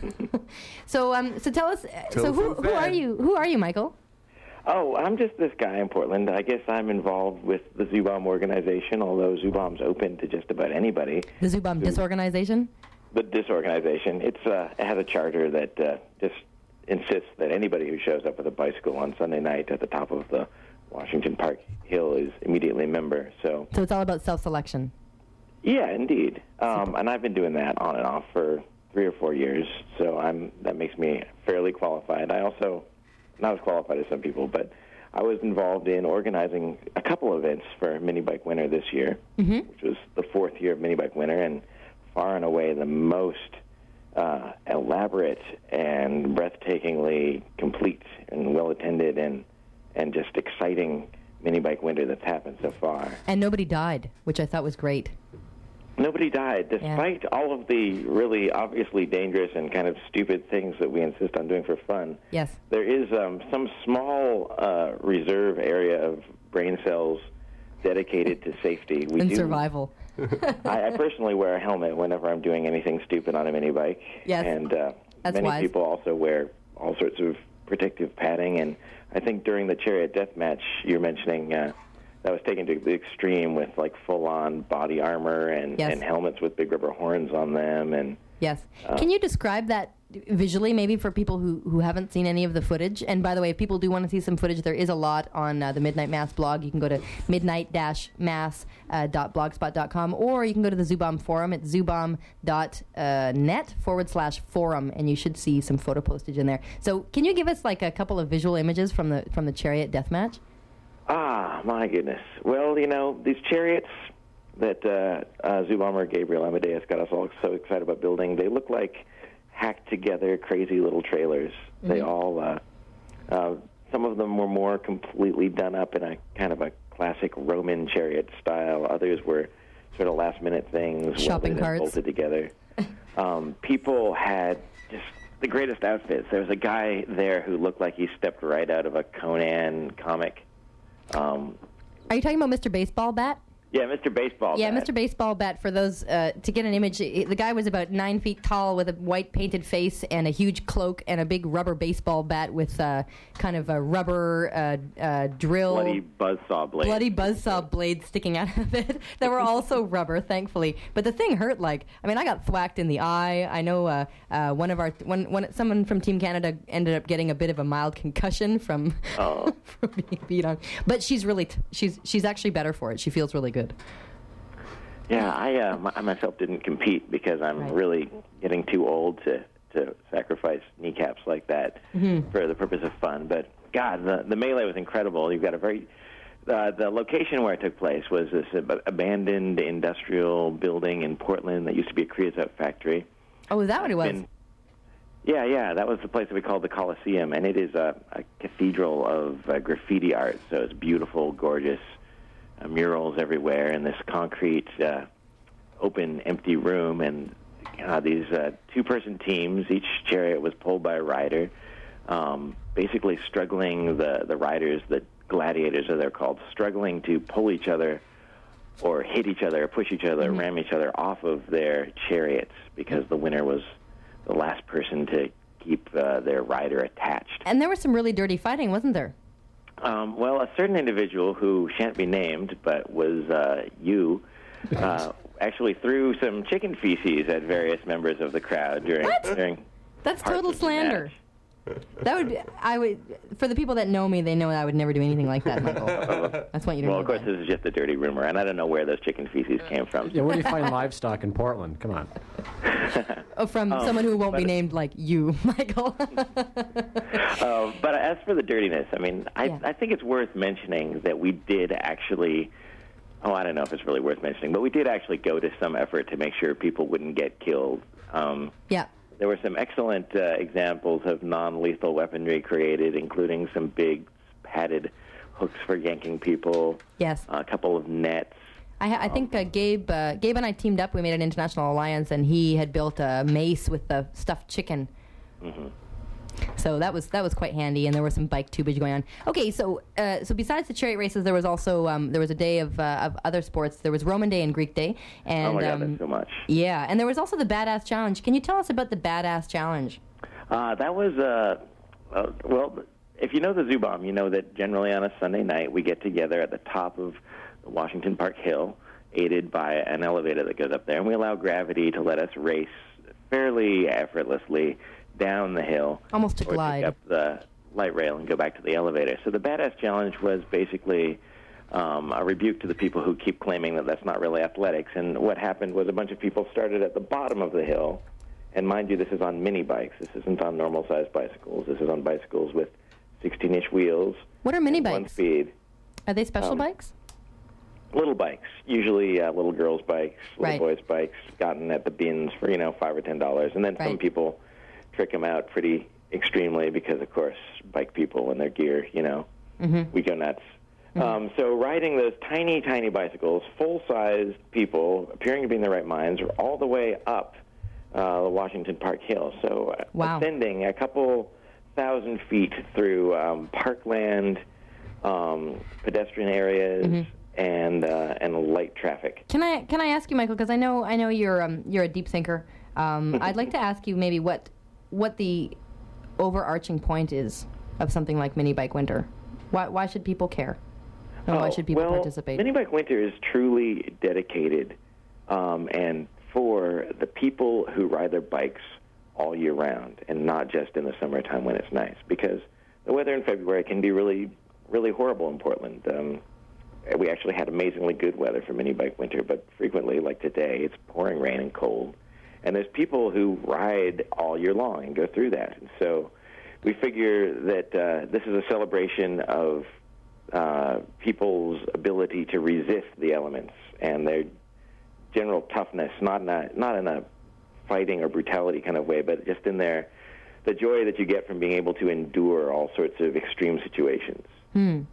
so um, so tell us. uh, So who who are you? Who are you, Michael? Oh, I'm just this guy in Portland. I guess I'm involved with the Zoo Bomb organization, although Zoo Bomb's open to just about anybody. The Zoo Bomb Disorganization? The disorganization. It's uh, it has a charter that uh, just insists that anybody who shows up with a bicycle on Sunday night at the top of the Washington Park Hill is immediately a member. So, So it's all about self-selection. yeah, indeed. Um, and I've been doing that on and off for three or four years. So I'm that makes me fairly qualified. I also not as qualified as some people, but I was involved in organizing a couple events for Mini Bike Winter this year, mm-hmm. which was the fourth year of Mini Bike Winter, and far and away the most uh, elaborate and breathtakingly complete and well-attended and, and just exciting Mini Bike Winter that's happened so far. And nobody died, which I thought was great. Nobody died, despite all of the really obviously dangerous and kind of stupid things that we insist on doing for fun. Yes. There is um, some small uh, reserve area of brain cells dedicated to safety. We and do, survival. I, I personally wear a helmet whenever I'm doing anything stupid on a mini bike. Yes. And uh, That's many wise. people also wear all sorts of protective padding. And I think during the Chariot Death Match you're mentioning, uh, that was taken to the extreme with like full-on body armor and, Yes. and helmets with big rubber horns on them. And Yes. Uh, Can you describe that visually, maybe for people who, who haven't seen any of the footage? And by the way, if people do want to see some footage, there is a lot on uh, the Midnight Mass blog. You can go to midnight dash mass dot blogspot dot com, or you can go to the Zoo Bomb forum at zoobomb dot net forward slash forum, and you should see some photo postage in there. So can you give us like a couple of visual images from the from the Chariot Deathmatch? Ah, my goodness. Well, you know, these chariots that uh, uh, Zoo Bomber Gabriel Amadeus got us all so excited about building, they look like hacked together crazy little trailers. Mm-hmm. They all, uh, uh, some of them were more completely done up in a kind of a classic Roman chariot style. Others were sort of last-minute things, Shopping welded and carts. bolted together. um, people had just the greatest outfits. There was a guy there who looked like he stepped right out of a Conan comic. Um, Are you talking about Mister Baseball Bat? yeah, Mister Baseball. Yeah, Bat. Mister Baseball Bat, for those, uh, to get an image, the guy was about nine feet tall with a white painted face and a huge cloak and a big rubber baseball bat with uh, kind of a rubber uh, uh, drill. Bloody buzzsaw blade. Bloody buzzsaw blades sticking out of it that were also rubber, thankfully. But the thing hurt like, I mean, I got thwacked in the eye. I know uh, uh, one of our, one, one, someone from Team Canada ended up getting a bit of a mild concussion from, oh. from being beat on. But she's really, t- she's she's actually better for it. She feels really good. Yeah, I, uh, my, I myself didn't compete because I'm right. really getting too old to, to sacrifice kneecaps like that mm-hmm. for the purpose of fun. But, God, the, the melee was incredible. You've got a very... Uh, the location where it took place was this ab- abandoned industrial building in Portland that used to be a creosote factory. Oh, is that what it was? Been, yeah, yeah, that was the place that we called the Coliseum, and it is a, a cathedral of uh, graffiti art, so it's beautiful, gorgeous, uh, murals everywhere, and this concrete, uh, open, empty room, and uh, these uh, two-person teams, each chariot was pulled by a rider, um, basically struggling, the, the riders, the gladiators, as they're called, struggling to pull each other or hit each other, or push each other, mm-hmm. ram each other off of their chariots because the winner was the last person to keep uh, their rider attached. And there was some really dirty fighting, wasn't there? Um, well, a certain individual who shan't be named, but was uh, you, uh, actually threw some chicken feces at various members of the crowd during what? during. That's parts total of the slander. match. That would be, I would, for the people that know me, they know I would never do anything like that, Michael. That's what you Well, know. of course, this is just a dirty rumor, and I don't know where those chicken feces came from. Yeah, where do you find livestock in Portland? Come on. Oh, from um, someone who won't be named like you, Michael. uh, but as for the dirtiness, I mean, I, yeah. I think it's worth mentioning that we did actually oh, I don't know if it's really worth mentioning, but we did actually go to some effort to make sure people wouldn't get killed. Um, yeah. There were some excellent uh, examples of non-lethal weaponry created, including some big padded hooks for yanking people. Yes. A couple of nets. I, I think uh, Gabe, uh, Gabe and I teamed up. We made an international alliance, and he had built a mace with the stuffed chicken. Mm-hmm. So that was that was quite handy, and there was some bike tubage going on. Okay, so uh, so besides the chariot races, there was also um, there was a day of uh, of other sports. There was Roman Day and Greek Day, and oh my God, um, that's so much. Yeah, and there was also the Badass Challenge. Can you tell us about the Badass Challenge? Uh, that was uh, uh, well, if you know the Zoo Bomb, you know that generally on a Sunday night we get together at the top of Washington Park Hill, aided by an elevator that goes up there, and we allow gravity to let us race fairly effortlessly down the hill. Almost to or glide. Pick up the light rail and go back to the elevator. So the Badass Challenge was basically um, a rebuke to the people who keep claiming that that's not really athletics. And what happened was a bunch of people started at the bottom of the hill. And mind you, this is on mini bikes. This isn't on normal-sized bicycles. This is on bicycles with sixteen-inch wheels. What are mini and bikes? One speed. Are they special Um, bikes? Little bikes, usually uh, little girls' bikes, little Right. boys' bikes, gotten at the bins for, you know, five or ten dollars. And then some Right. people trick them out pretty extremely because, of course, bike people and their gear, you know, Mm-hmm. we go nuts. Um, so riding those tiny, tiny bicycles, full-sized people, appearing to be in their right minds, are all the way up uh, the Washington Park Hill. So uh, Wow. ascending a couple thousand feet through um, parkland, um, pedestrian areas, Mm-hmm. and uh, and light traffic. Can I can I ask you, Michael? Because I know I know you're um, you're a deep thinker. Um, I'd like to ask you maybe what what the overarching point is of something like Mini Bike Winter. Why why should people care? And why Oh, should people well, participate? Mini Bike Winter is truly dedicated um, and for the people who ride their bikes all year round and not just in the summertime when it's nice, because the weather in February can be really, really horrible in Portland. Um, we actually had amazingly good weather for Mini Bike Winter, but frequently, like today, it's pouring rain and cold. And there's people who ride all year long and go through that. And so we figure that uh, this is a celebration of uh, people's ability to resist the elements and their general toughness, not in a, not in a fighting or brutality kind of way, but just in their the joy that you get from being able to endure all sorts of extreme situations. Hmm.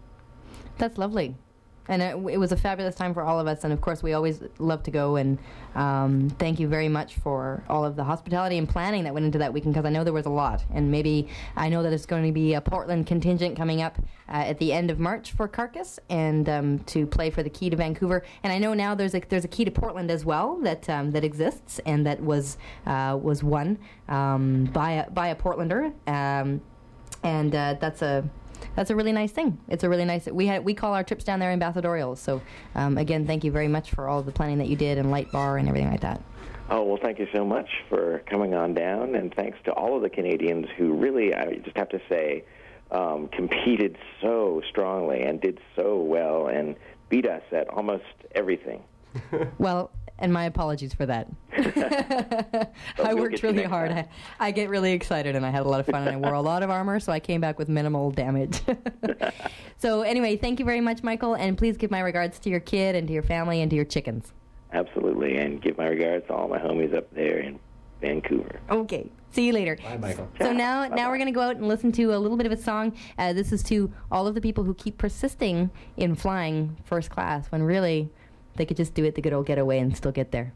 That's lovely. And it, it was a fabulous time for all of us. And, of course, we always love to go. And um, thank you very much for all of the hospitality and planning that went into that weekend, because I know there was a lot. And maybe I know that there's going to be a Portland contingent coming up uh, at the end of March for Carcass and um, to play for the Key to Vancouver. And I know now there's a, there's a Key to Portland as well that um, that exists and that was uh, was won um, by, a, by a Portlander. Um, and uh, that's a... That's a really nice thing. It's a really nice. We had we call our trips down there ambassadorials. So um, again, thank you very much for all the planning that you did and light bar and everything like that. Oh, well, thank you so much for coming on down, and thanks to all of the Canadians who really, I just have to say, um, competed so strongly and did so well and beat us at almost everything. Well, and my apologies for that. I we'll worked get you really next hard. I, I get really excited, and I had a lot of fun, and I wore a lot of armor, so I came back with minimal damage. So anyway, thank you very much, Michael, and please give my regards to your kid and to your family and to your chickens. Absolutely, and give my regards to all my homies up there in Vancouver. Okay. See you later. Bye, Michael. So now, now we're going to go out and listen to a little bit of a song. Uh, this is to all of the people who keep persisting in flying first class when really they could just do it the good old getaway and still get there.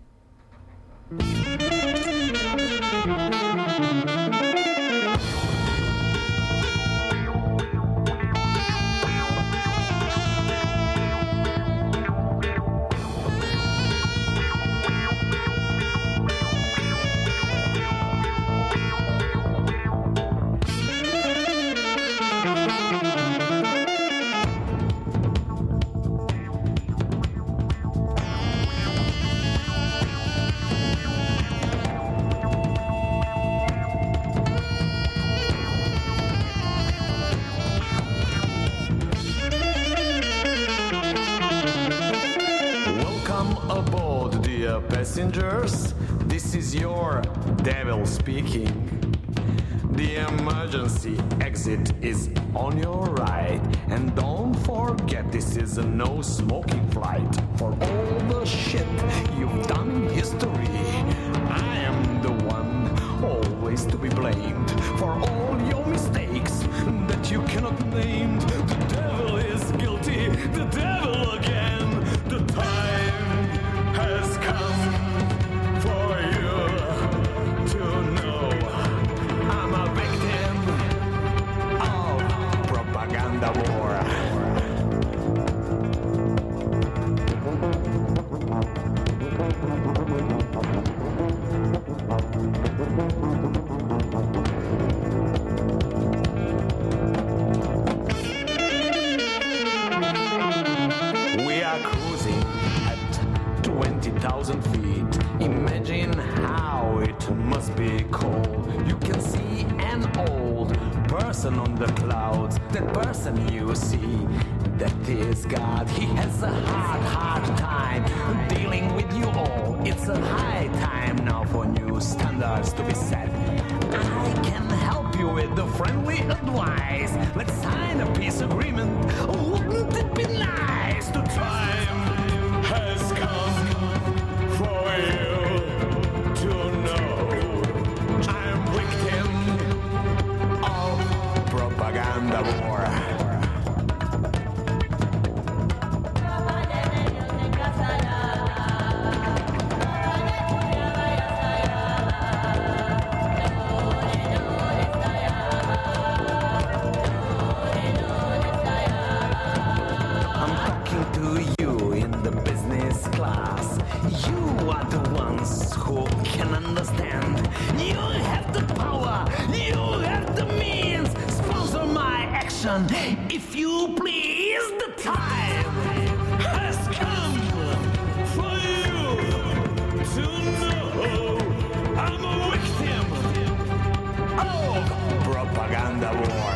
Welcome aboard, dear passengers. This is your devil speaking. The emergency exit is on your right. And don't forget, this is a no smoking flight. For all the shit you've done in history, I am the one always to be blamed. For all your mistakes that you cannot name. The devil is guilty, the devil again. The time has come for you to know I'm a victim of propaganda war. We are cruising at twenty thousand feet. Imagine how it must be cold. You can see an old person on the clouds. That person you see, that is God. He has a hard, hard time dealing with you all. It's a high time now for new standards to be set. I can help you with the friendly advice. Let's sign a peace agreement. Wouldn't it be nice? The time has come for you to know I'm victim of propaganda war. If you please, the time has come for you to know I'm a victim of propaganda war.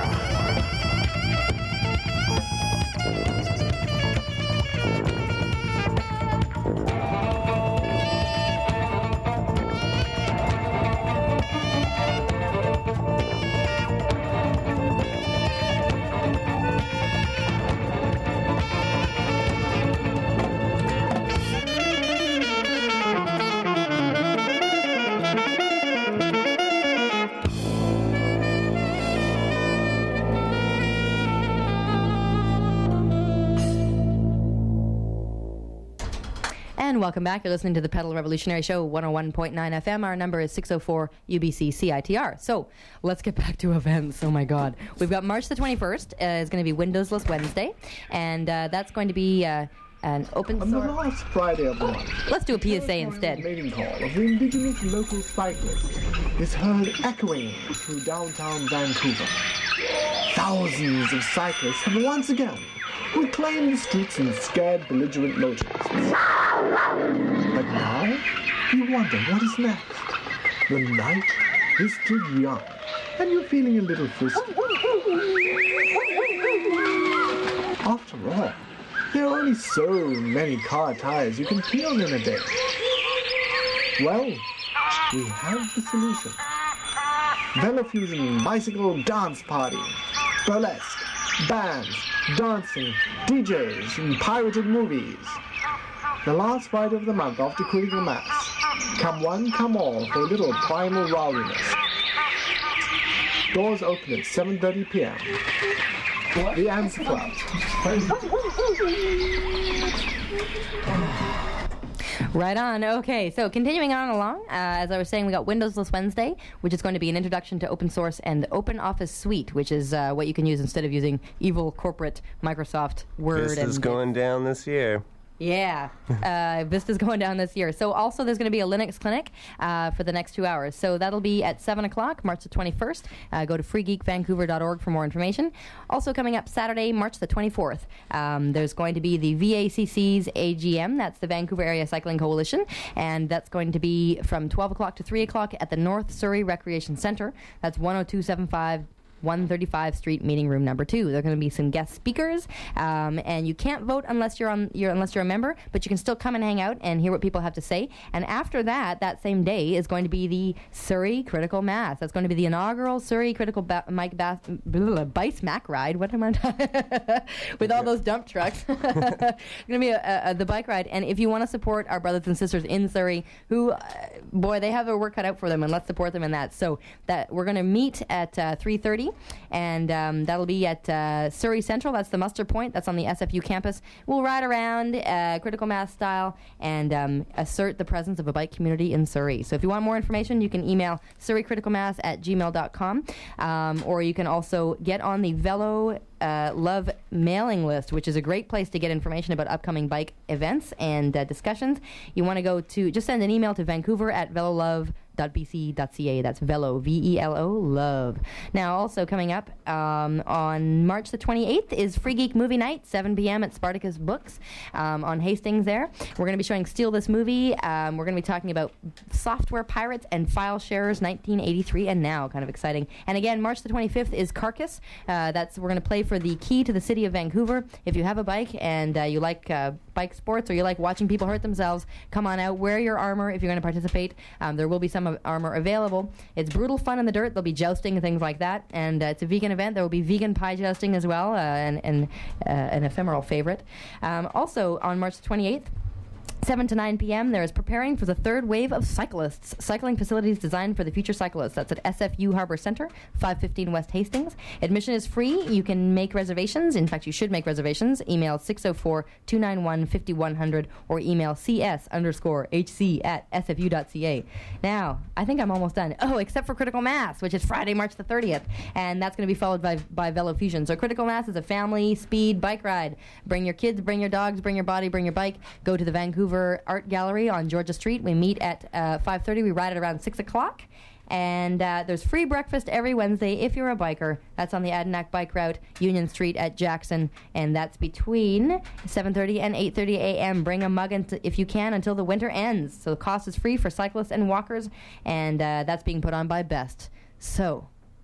And welcome back. You're listening to the Pedal Revolutionary Show, one oh one point nine F M. Our number is six oh four U B C C I T R. So let's get back to events. Oh my God. We've got March the twenty-first. Uh, is going to be Windowsless Wednesday. And uh, that's going to be uh, an open On the source. last Friday of the month, Let's do a P S A instead. the mating call of the indigenous local cyclists is heard echoing through downtown Vancouver. Thousands of cyclists have once again reclaimed the streets and scared belligerent motorists. But now, you wonder what is next. The night is still young, and you're feeling a little frisky. After all, there are only so many car tires you can pee on in a day. Well, we have the solution. Velofusion Bicycle Dance Party. Burlesque, bands, dancing, D Js, and pirated movies. The last Friday of the month after critical mass. Come one, come all for a little primal rowdiness. Doors open at seven thirty p.m. The Answer Club. Right on. Okay, so continuing on along, uh, as I was saying, we got Windowsless Wednesday, which is going to be an introduction to open source, and Open Office Suite, which is uh, what you can use instead of using evil corporate Microsoft Word. This and is going down this year. Yeah, uh, Vista's going down this year. So also there's going to be a Linux clinic uh, for the next two hours. So that'll be at seven o'clock, March the twenty-first. Uh, go to free geek vancouver dot org for more information. Also coming up Saturday, March the twenty-fourth, um, there's going to be the V A C C's A G M. That's the Vancouver Area Cycling Coalition. And that's going to be from twelve o'clock to three o'clock at the North Surrey Recreation Centre. That's one oh two seven five one thirty-five Street, meeting room number two. There are going to be some guest speakers, um, and you can't vote unless you're on you're, unless you're a member, but you can still come and hang out and hear what people have to say. And after that, that same day is going to be the Surrey Critical Mass. That's going to be the inaugural Surrey Critical ba- Mike Bass Bice Mac ride. What am I with all those dump trucks? It's going to be a, a, the bike ride. And if you want to support our brothers and sisters in Surrey, who, uh, boy, they have their work cut out for them, and let's support them in that. So that we're going to meet at uh, three thirty, and um, that'll be at uh, Surrey Central. That's the muster point. That's on the S F U campus. We'll ride around uh, Critical Mass style and um, assert the presence of a bike community in Surrey. So if you want more information, you can email surreycriticalmass at gmail dot com, um, or you can also get on the Velo uh, Love mailing list, which is a great place to get information about upcoming bike events and uh, discussions. You want to go to, just send an email to Vancouver at velolove dot b c dot c a. That's Velo, V E L O, love. Now, also coming up um, on March the twenty-eighth is Free Geek Movie Night, seven p.m. at Spartacus Books um, on Hastings there. We're going to be showing Steal This Movie. Um, we're going to be talking about software pirates and file sharers, nineteen eighty-three and now. Kind of exciting. And again, March the twenty-fifth is Carcass. Uh, that's we're going to play for the key to the city of Vancouver. If you have a bike and uh, you like uh, bike sports or you like watching people hurt themselves, come on out, wear your armor if you're going to participate. Um, there will be some armor available. It's brutal fun in the dirt. There'll be jousting and things like that, and uh, it's a vegan event. There will be vegan pie jousting as well, uh, and, and uh, an ephemeral favorite. Um, also on March twenty-eighth, seven to nine p.m., there is Preparing for the Third Wave of Cyclists, cycling facilities designed for the future cyclists. That's at S F U Harbor Center, five fifteen West Hastings. Admission is free. You can make reservations. In fact, you should make reservations. Email six oh four, two nine one, five one zero zero or email cs underscore hc at sfu dot ca. Now, I think I'm almost done. Oh, except for Critical Mass, which is Friday, March the thirtieth, and that's going to be followed by, by Velo Fusion. So Critical Mass is a family speed bike ride. Bring your kids, bring your dogs, bring your body, bring your bike. Go to the Vancouver Art Gallery on Georgia Street. We meet at uh, five thirty. We ride at around six o'clock. And uh, there's free breakfast every Wednesday if you're a biker. That's on the Adanac Bike Route, Union Street at Jackson. And that's between seven thirty and eight thirty a.m. Bring a mug int- if you can until the winter ends. So the cost is free for cyclists and walkers. And uh, that's being put on by Best. So,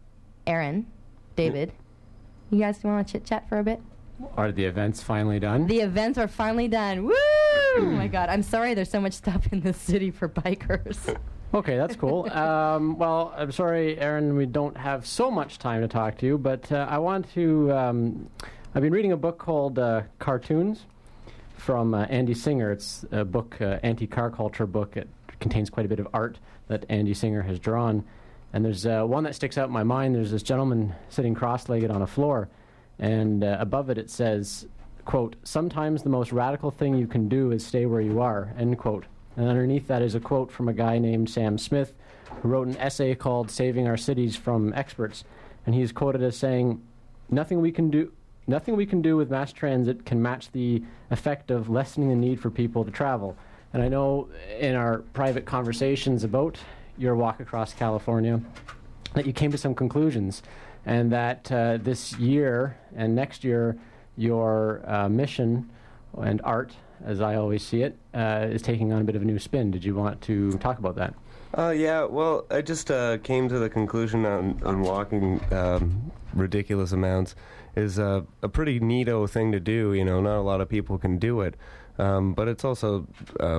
Aaron, David, you guys want to chit-chat for a bit? Are the events finally done? The events are finally done. Woo! Oh my God, I'm sorry there's so much stuff in this city for bikers. Okay, that's cool. um, well, I'm sorry, Aaron, we don't have so much time to talk to you, but uh, I want to... Um, I've been reading a book called uh, Cartoons from uh, Andy Singer. It's a book, uh, anti-car culture book. It contains quite a bit of art that Andy Singer has drawn. And there's uh, one that sticks out in my mind. There's this gentleman sitting cross-legged on a floor, and uh, above it it says, quote, "Sometimes the most radical thing you can do is stay where you are," end quote. And underneath that is a quote from a guy named Sam Smith, who wrote an essay called Saving Our Cities from Experts. And he is quoted as saying, Nothing we can do nothing we can do with mass transit can match the effect of lessening the need for people to travel. And I know in our private conversations about your walk across California that you came to some conclusions, and that uh, this year and next year your uh, mission and art, as I always see it, uh, is taking on a bit of a new spin. Did you want to talk about that? Uh, yeah, well, I just uh, came to the conclusion on, on walking um, ridiculous amounts is uh, a pretty neato thing to do. You know, not a lot of people can do it, um, but it's also uh,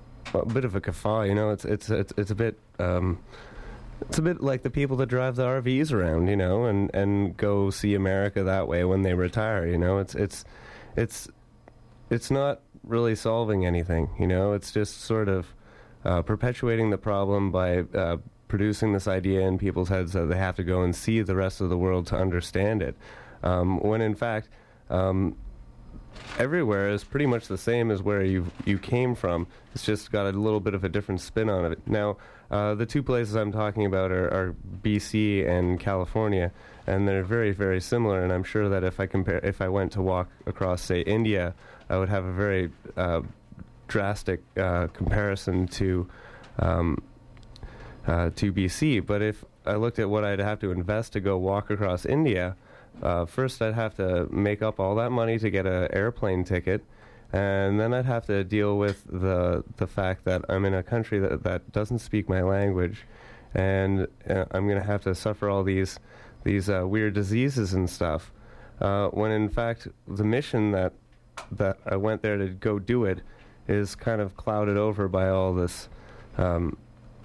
a bit of a kafah. You know, it's it's it's it's a bit. Um, It's a bit like the people that drive the R Vs around, you know, and, and go see America that way when they retire, you know. It's it's it's it's not really solving anything, you know. It's just sort of uh, perpetuating the problem by uh, producing this idea in people's heads that they have to go and see the rest of the world to understand it. Um, when in fact, um, everywhere is pretty much the same as where you you came from. It's just got a little bit of a different spin on it. Now, uh, the two places I'm talking about are, are B C and California, and they're very, very similar. And I'm sure that if I compare, if I went to walk across, say, India, I would have a very uh, drastic uh, comparison to um, uh, to B C. But if I looked at what I'd have to invest to go walk across India, Uh, first, I'd have to make up all that money to get an airplane ticket, and then I'd have to deal with the the fact that I'm in a country that, that doesn't speak my language, and uh, I'm going to have to suffer all these these uh, weird diseases and stuff. Uh, when in fact the mission that that I went there to go do it is kind of clouded over by all this um,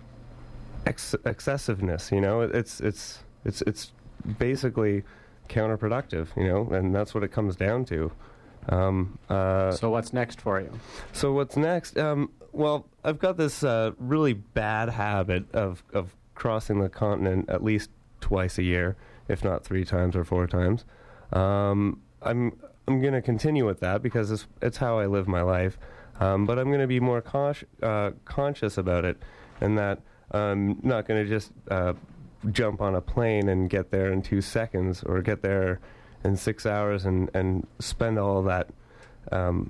ex- excessiveness. You know, it's it's it's it's basically counterproductive. You know, and that's what it comes down to. Um, uh, so what's next for you? So what's next? Um, well, I've got this uh, really bad habit of of crossing the continent at least twice a year, if not three times or four times. Um, I'm I'm going to continue with that because it's it's how I live my life. Um, but I'm going to be more consci- uh, conscious about it, and that I'm not going to just uh, jump on a plane and get there in two seconds or get there in six hours and, and spend all of that um,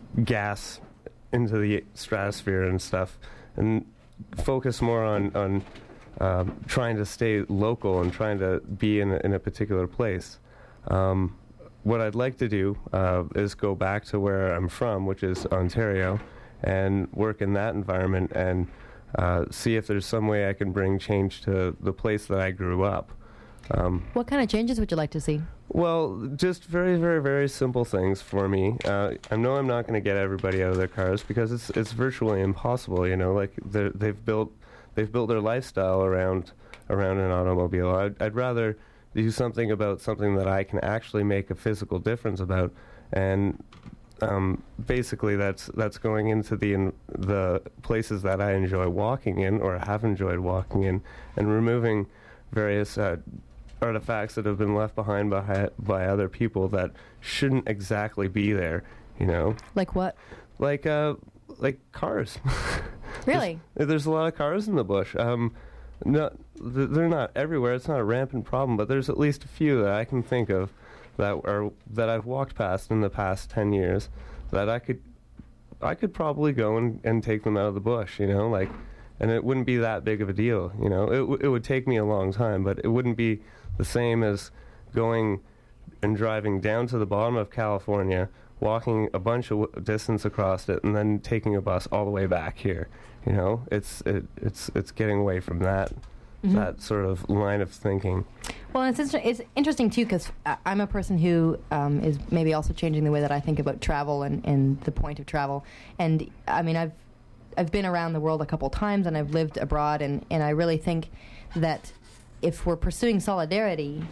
gas into the stratosphere and stuff, and focus more on, on um, trying to stay local and trying to be in a, in a particular place. Um, what I'd like to do uh, is go back to where I'm from, which is Ontario, and work in that environment and uh, see if there's some way I can bring change to the place that I grew up. Um, What kind of changes would you like to see? Well, just very, very, very simple things for me. Uh, I know I'm not going to get everybody out of their cars because it's it's virtually impossible. You know, like they've built they've built their lifestyle around around an automobile. I'd, I'd rather do something about something that I can actually make a physical difference about, and um, basically that's that's going into the in, the places that I enjoy walking in or have enjoyed walking in, and removing various uh, artifacts that have been left behind by by other people that shouldn't exactly be there. You know, like what? Like uh, like cars. Really? there's, there's a lot of cars in the bush. Um, not they're not everywhere. It's not a rampant problem, but there's at least a few that I can think of that are that I've walked past in the past ten years that I could I could probably go and, and take them out of the bush. You know, like, and it wouldn't be that big of a deal. You know, it w- it would take me a long time, but it wouldn't be the same as going and driving down to the bottom of California, walking a bunch of w- distance across it, and then taking a bus all the way back here. You know, it's it, it's it's getting away from that mm-hmm. that sort of line of thinking. Well, and it's, inter- it's interesting too because I'm a person who um, is maybe also changing the way that I think about travel and, and the point of travel. And I mean, I've I've been around the world a couple times and I've lived abroad, and, and I really think that if we're pursuing solidarity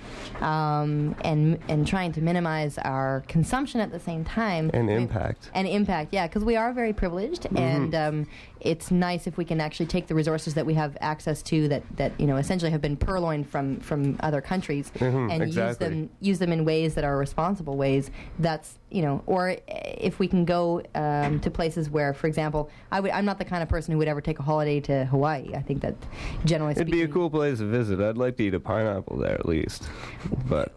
um, and and trying to minimize our consumption at the same time, and impact, and impact, yeah, because we are very privileged, mm-hmm. and um, it's nice if we can actually take the resources that we have access to that, that you know essentially have been purloined from, from other countries, mm-hmm, and exactly. use them use them in ways that are responsible ways. That's you know, or if we can go um, to places where, for example, I w- I'm not the kind of person who would ever take a holiday to Hawaii. I think that generally it'd speaking, be a cool place to visit. I'd like to eat a pineapple there at least, but.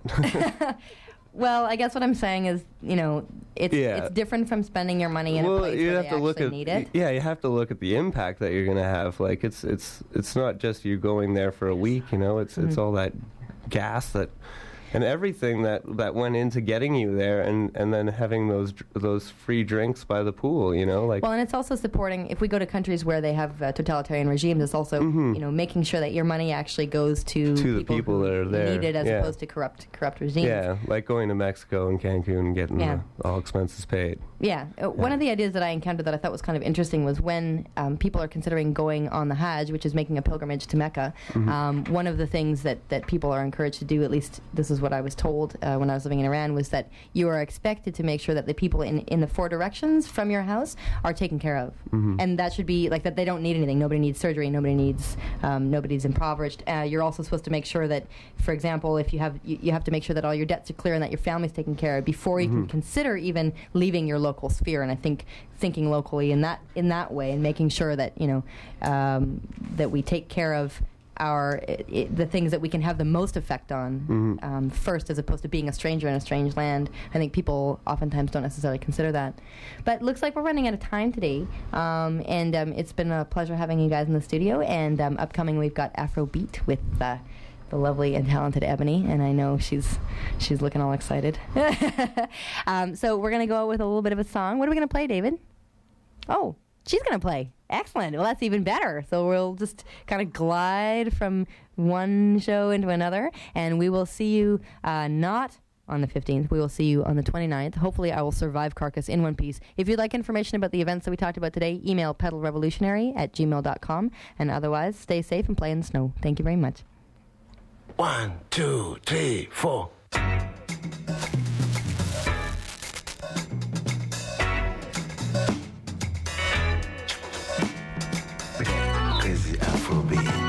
Well, I guess what I'm saying is, you know, it's yeah. it's different from spending your money in well, a place you where have they to actually look at, need it. Yeah, you have to look at the impact that you're going to have. Like, it's it's it's not just you going there for a week. You know, it's mm-hmm. it's all that gas that. And everything that, that went into getting you there, and, and then having those those free drinks by the pool, you know, like. Well, and it's also supporting. If we go to countries where they have uh, totalitarian regimes, it's also mm-hmm. you know making sure that your money actually goes to, to people the people who that are there, need it, as yeah. opposed to corrupt corrupt regimes. Yeah, like going to Mexico and Cancun and getting yeah. the, all expenses paid. Yeah. Uh, one yeah. of the ideas that I encountered that I thought was kind of interesting was when um, people are considering going on the Hajj, which is making a pilgrimage to Mecca. Mm-hmm. Um, one of the things that, that people are encouraged to do, at least this is what I was told uh, when I was living in Iran, was that you are expected to make sure that the people in, in the four directions from your house are taken care of. Mm-hmm. And that should be like that they don't need anything. Nobody needs surgery. Nobody needs, um, nobody's impoverished. Uh, you're also supposed to make sure that, for example, if you have, you, you have to make sure that all your debts are clear and that your family's taken care of before you mm-hmm. can consider even leaving your local sphere. And I think thinking locally in that in that way and making sure that, you know, um, that we take care of our it, it, the things that we can have the most effect on mm-hmm. um, first, as opposed to being a stranger in a strange land. I think people oftentimes don't necessarily consider that. But it looks like we're running out of time today, um, and um, it's been a pleasure having you guys in the studio. And um, upcoming, we've got Afrobeat with uh, the lovely and talented Ebony, and I know she's she's looking all excited. um, so we're gonna go out with a little bit of a song. What are we gonna play, David? Oh, she's gonna play. Excellent. Well, that's even better. So we'll just kind of glide from one show into another, and we will see you uh, not on the fifteenth. We will see you on the twenty-ninth. Hopefully, I will survive Carcass in one piece. If you'd like information about the events that we talked about today, email pedalrevolutionary at gmail dot com. And otherwise, stay safe and play in the snow. Thank you very much. One, two, three, four. Crazy Afrobeat.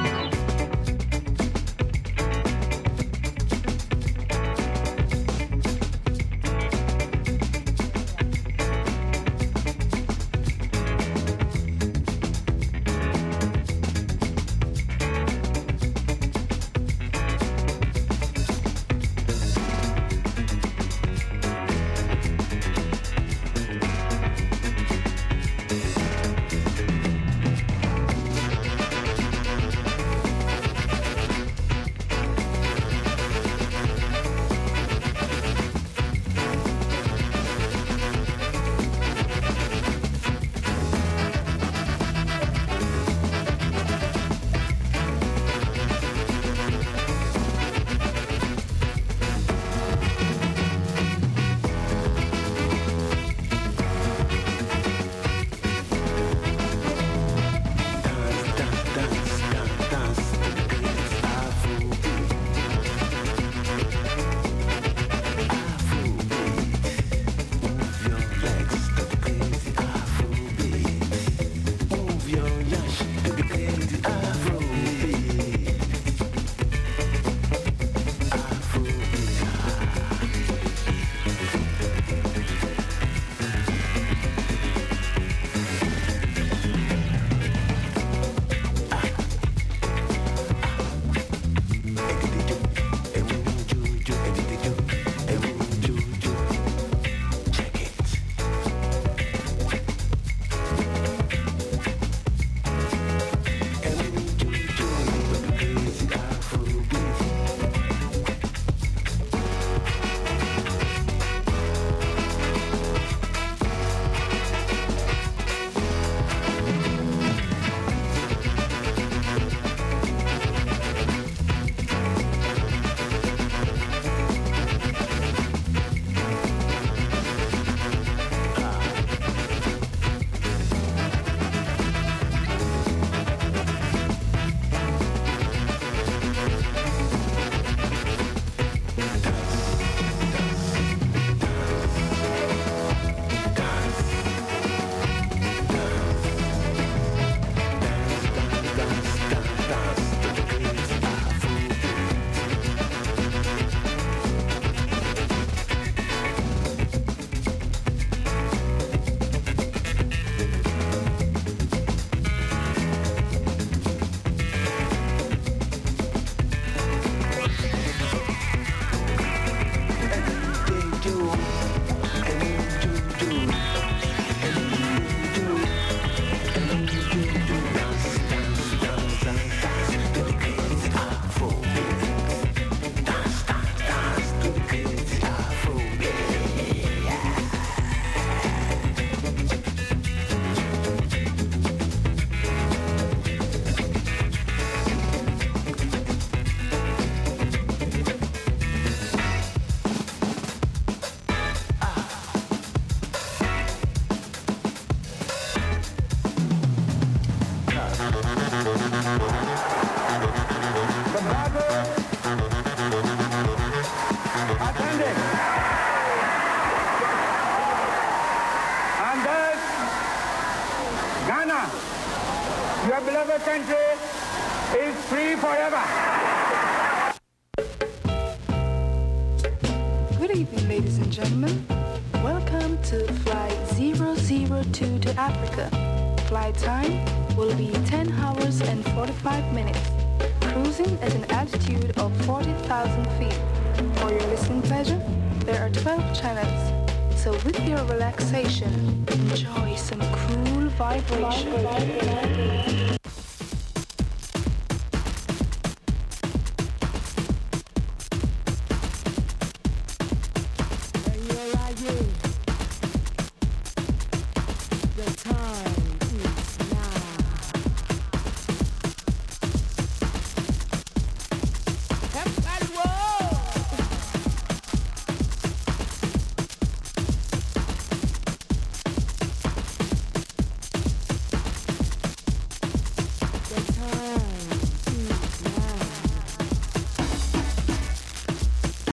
Your beloved country is free forever. Good evening, ladies and gentlemen. Welcome to Flight zero zero two to Africa. Flight time will be ten hours and forty-five minutes, cruising at an altitude of forty thousand feet. For your listening pleasure, there are twelve channels. So with your relaxation, enjoy some cool vibration.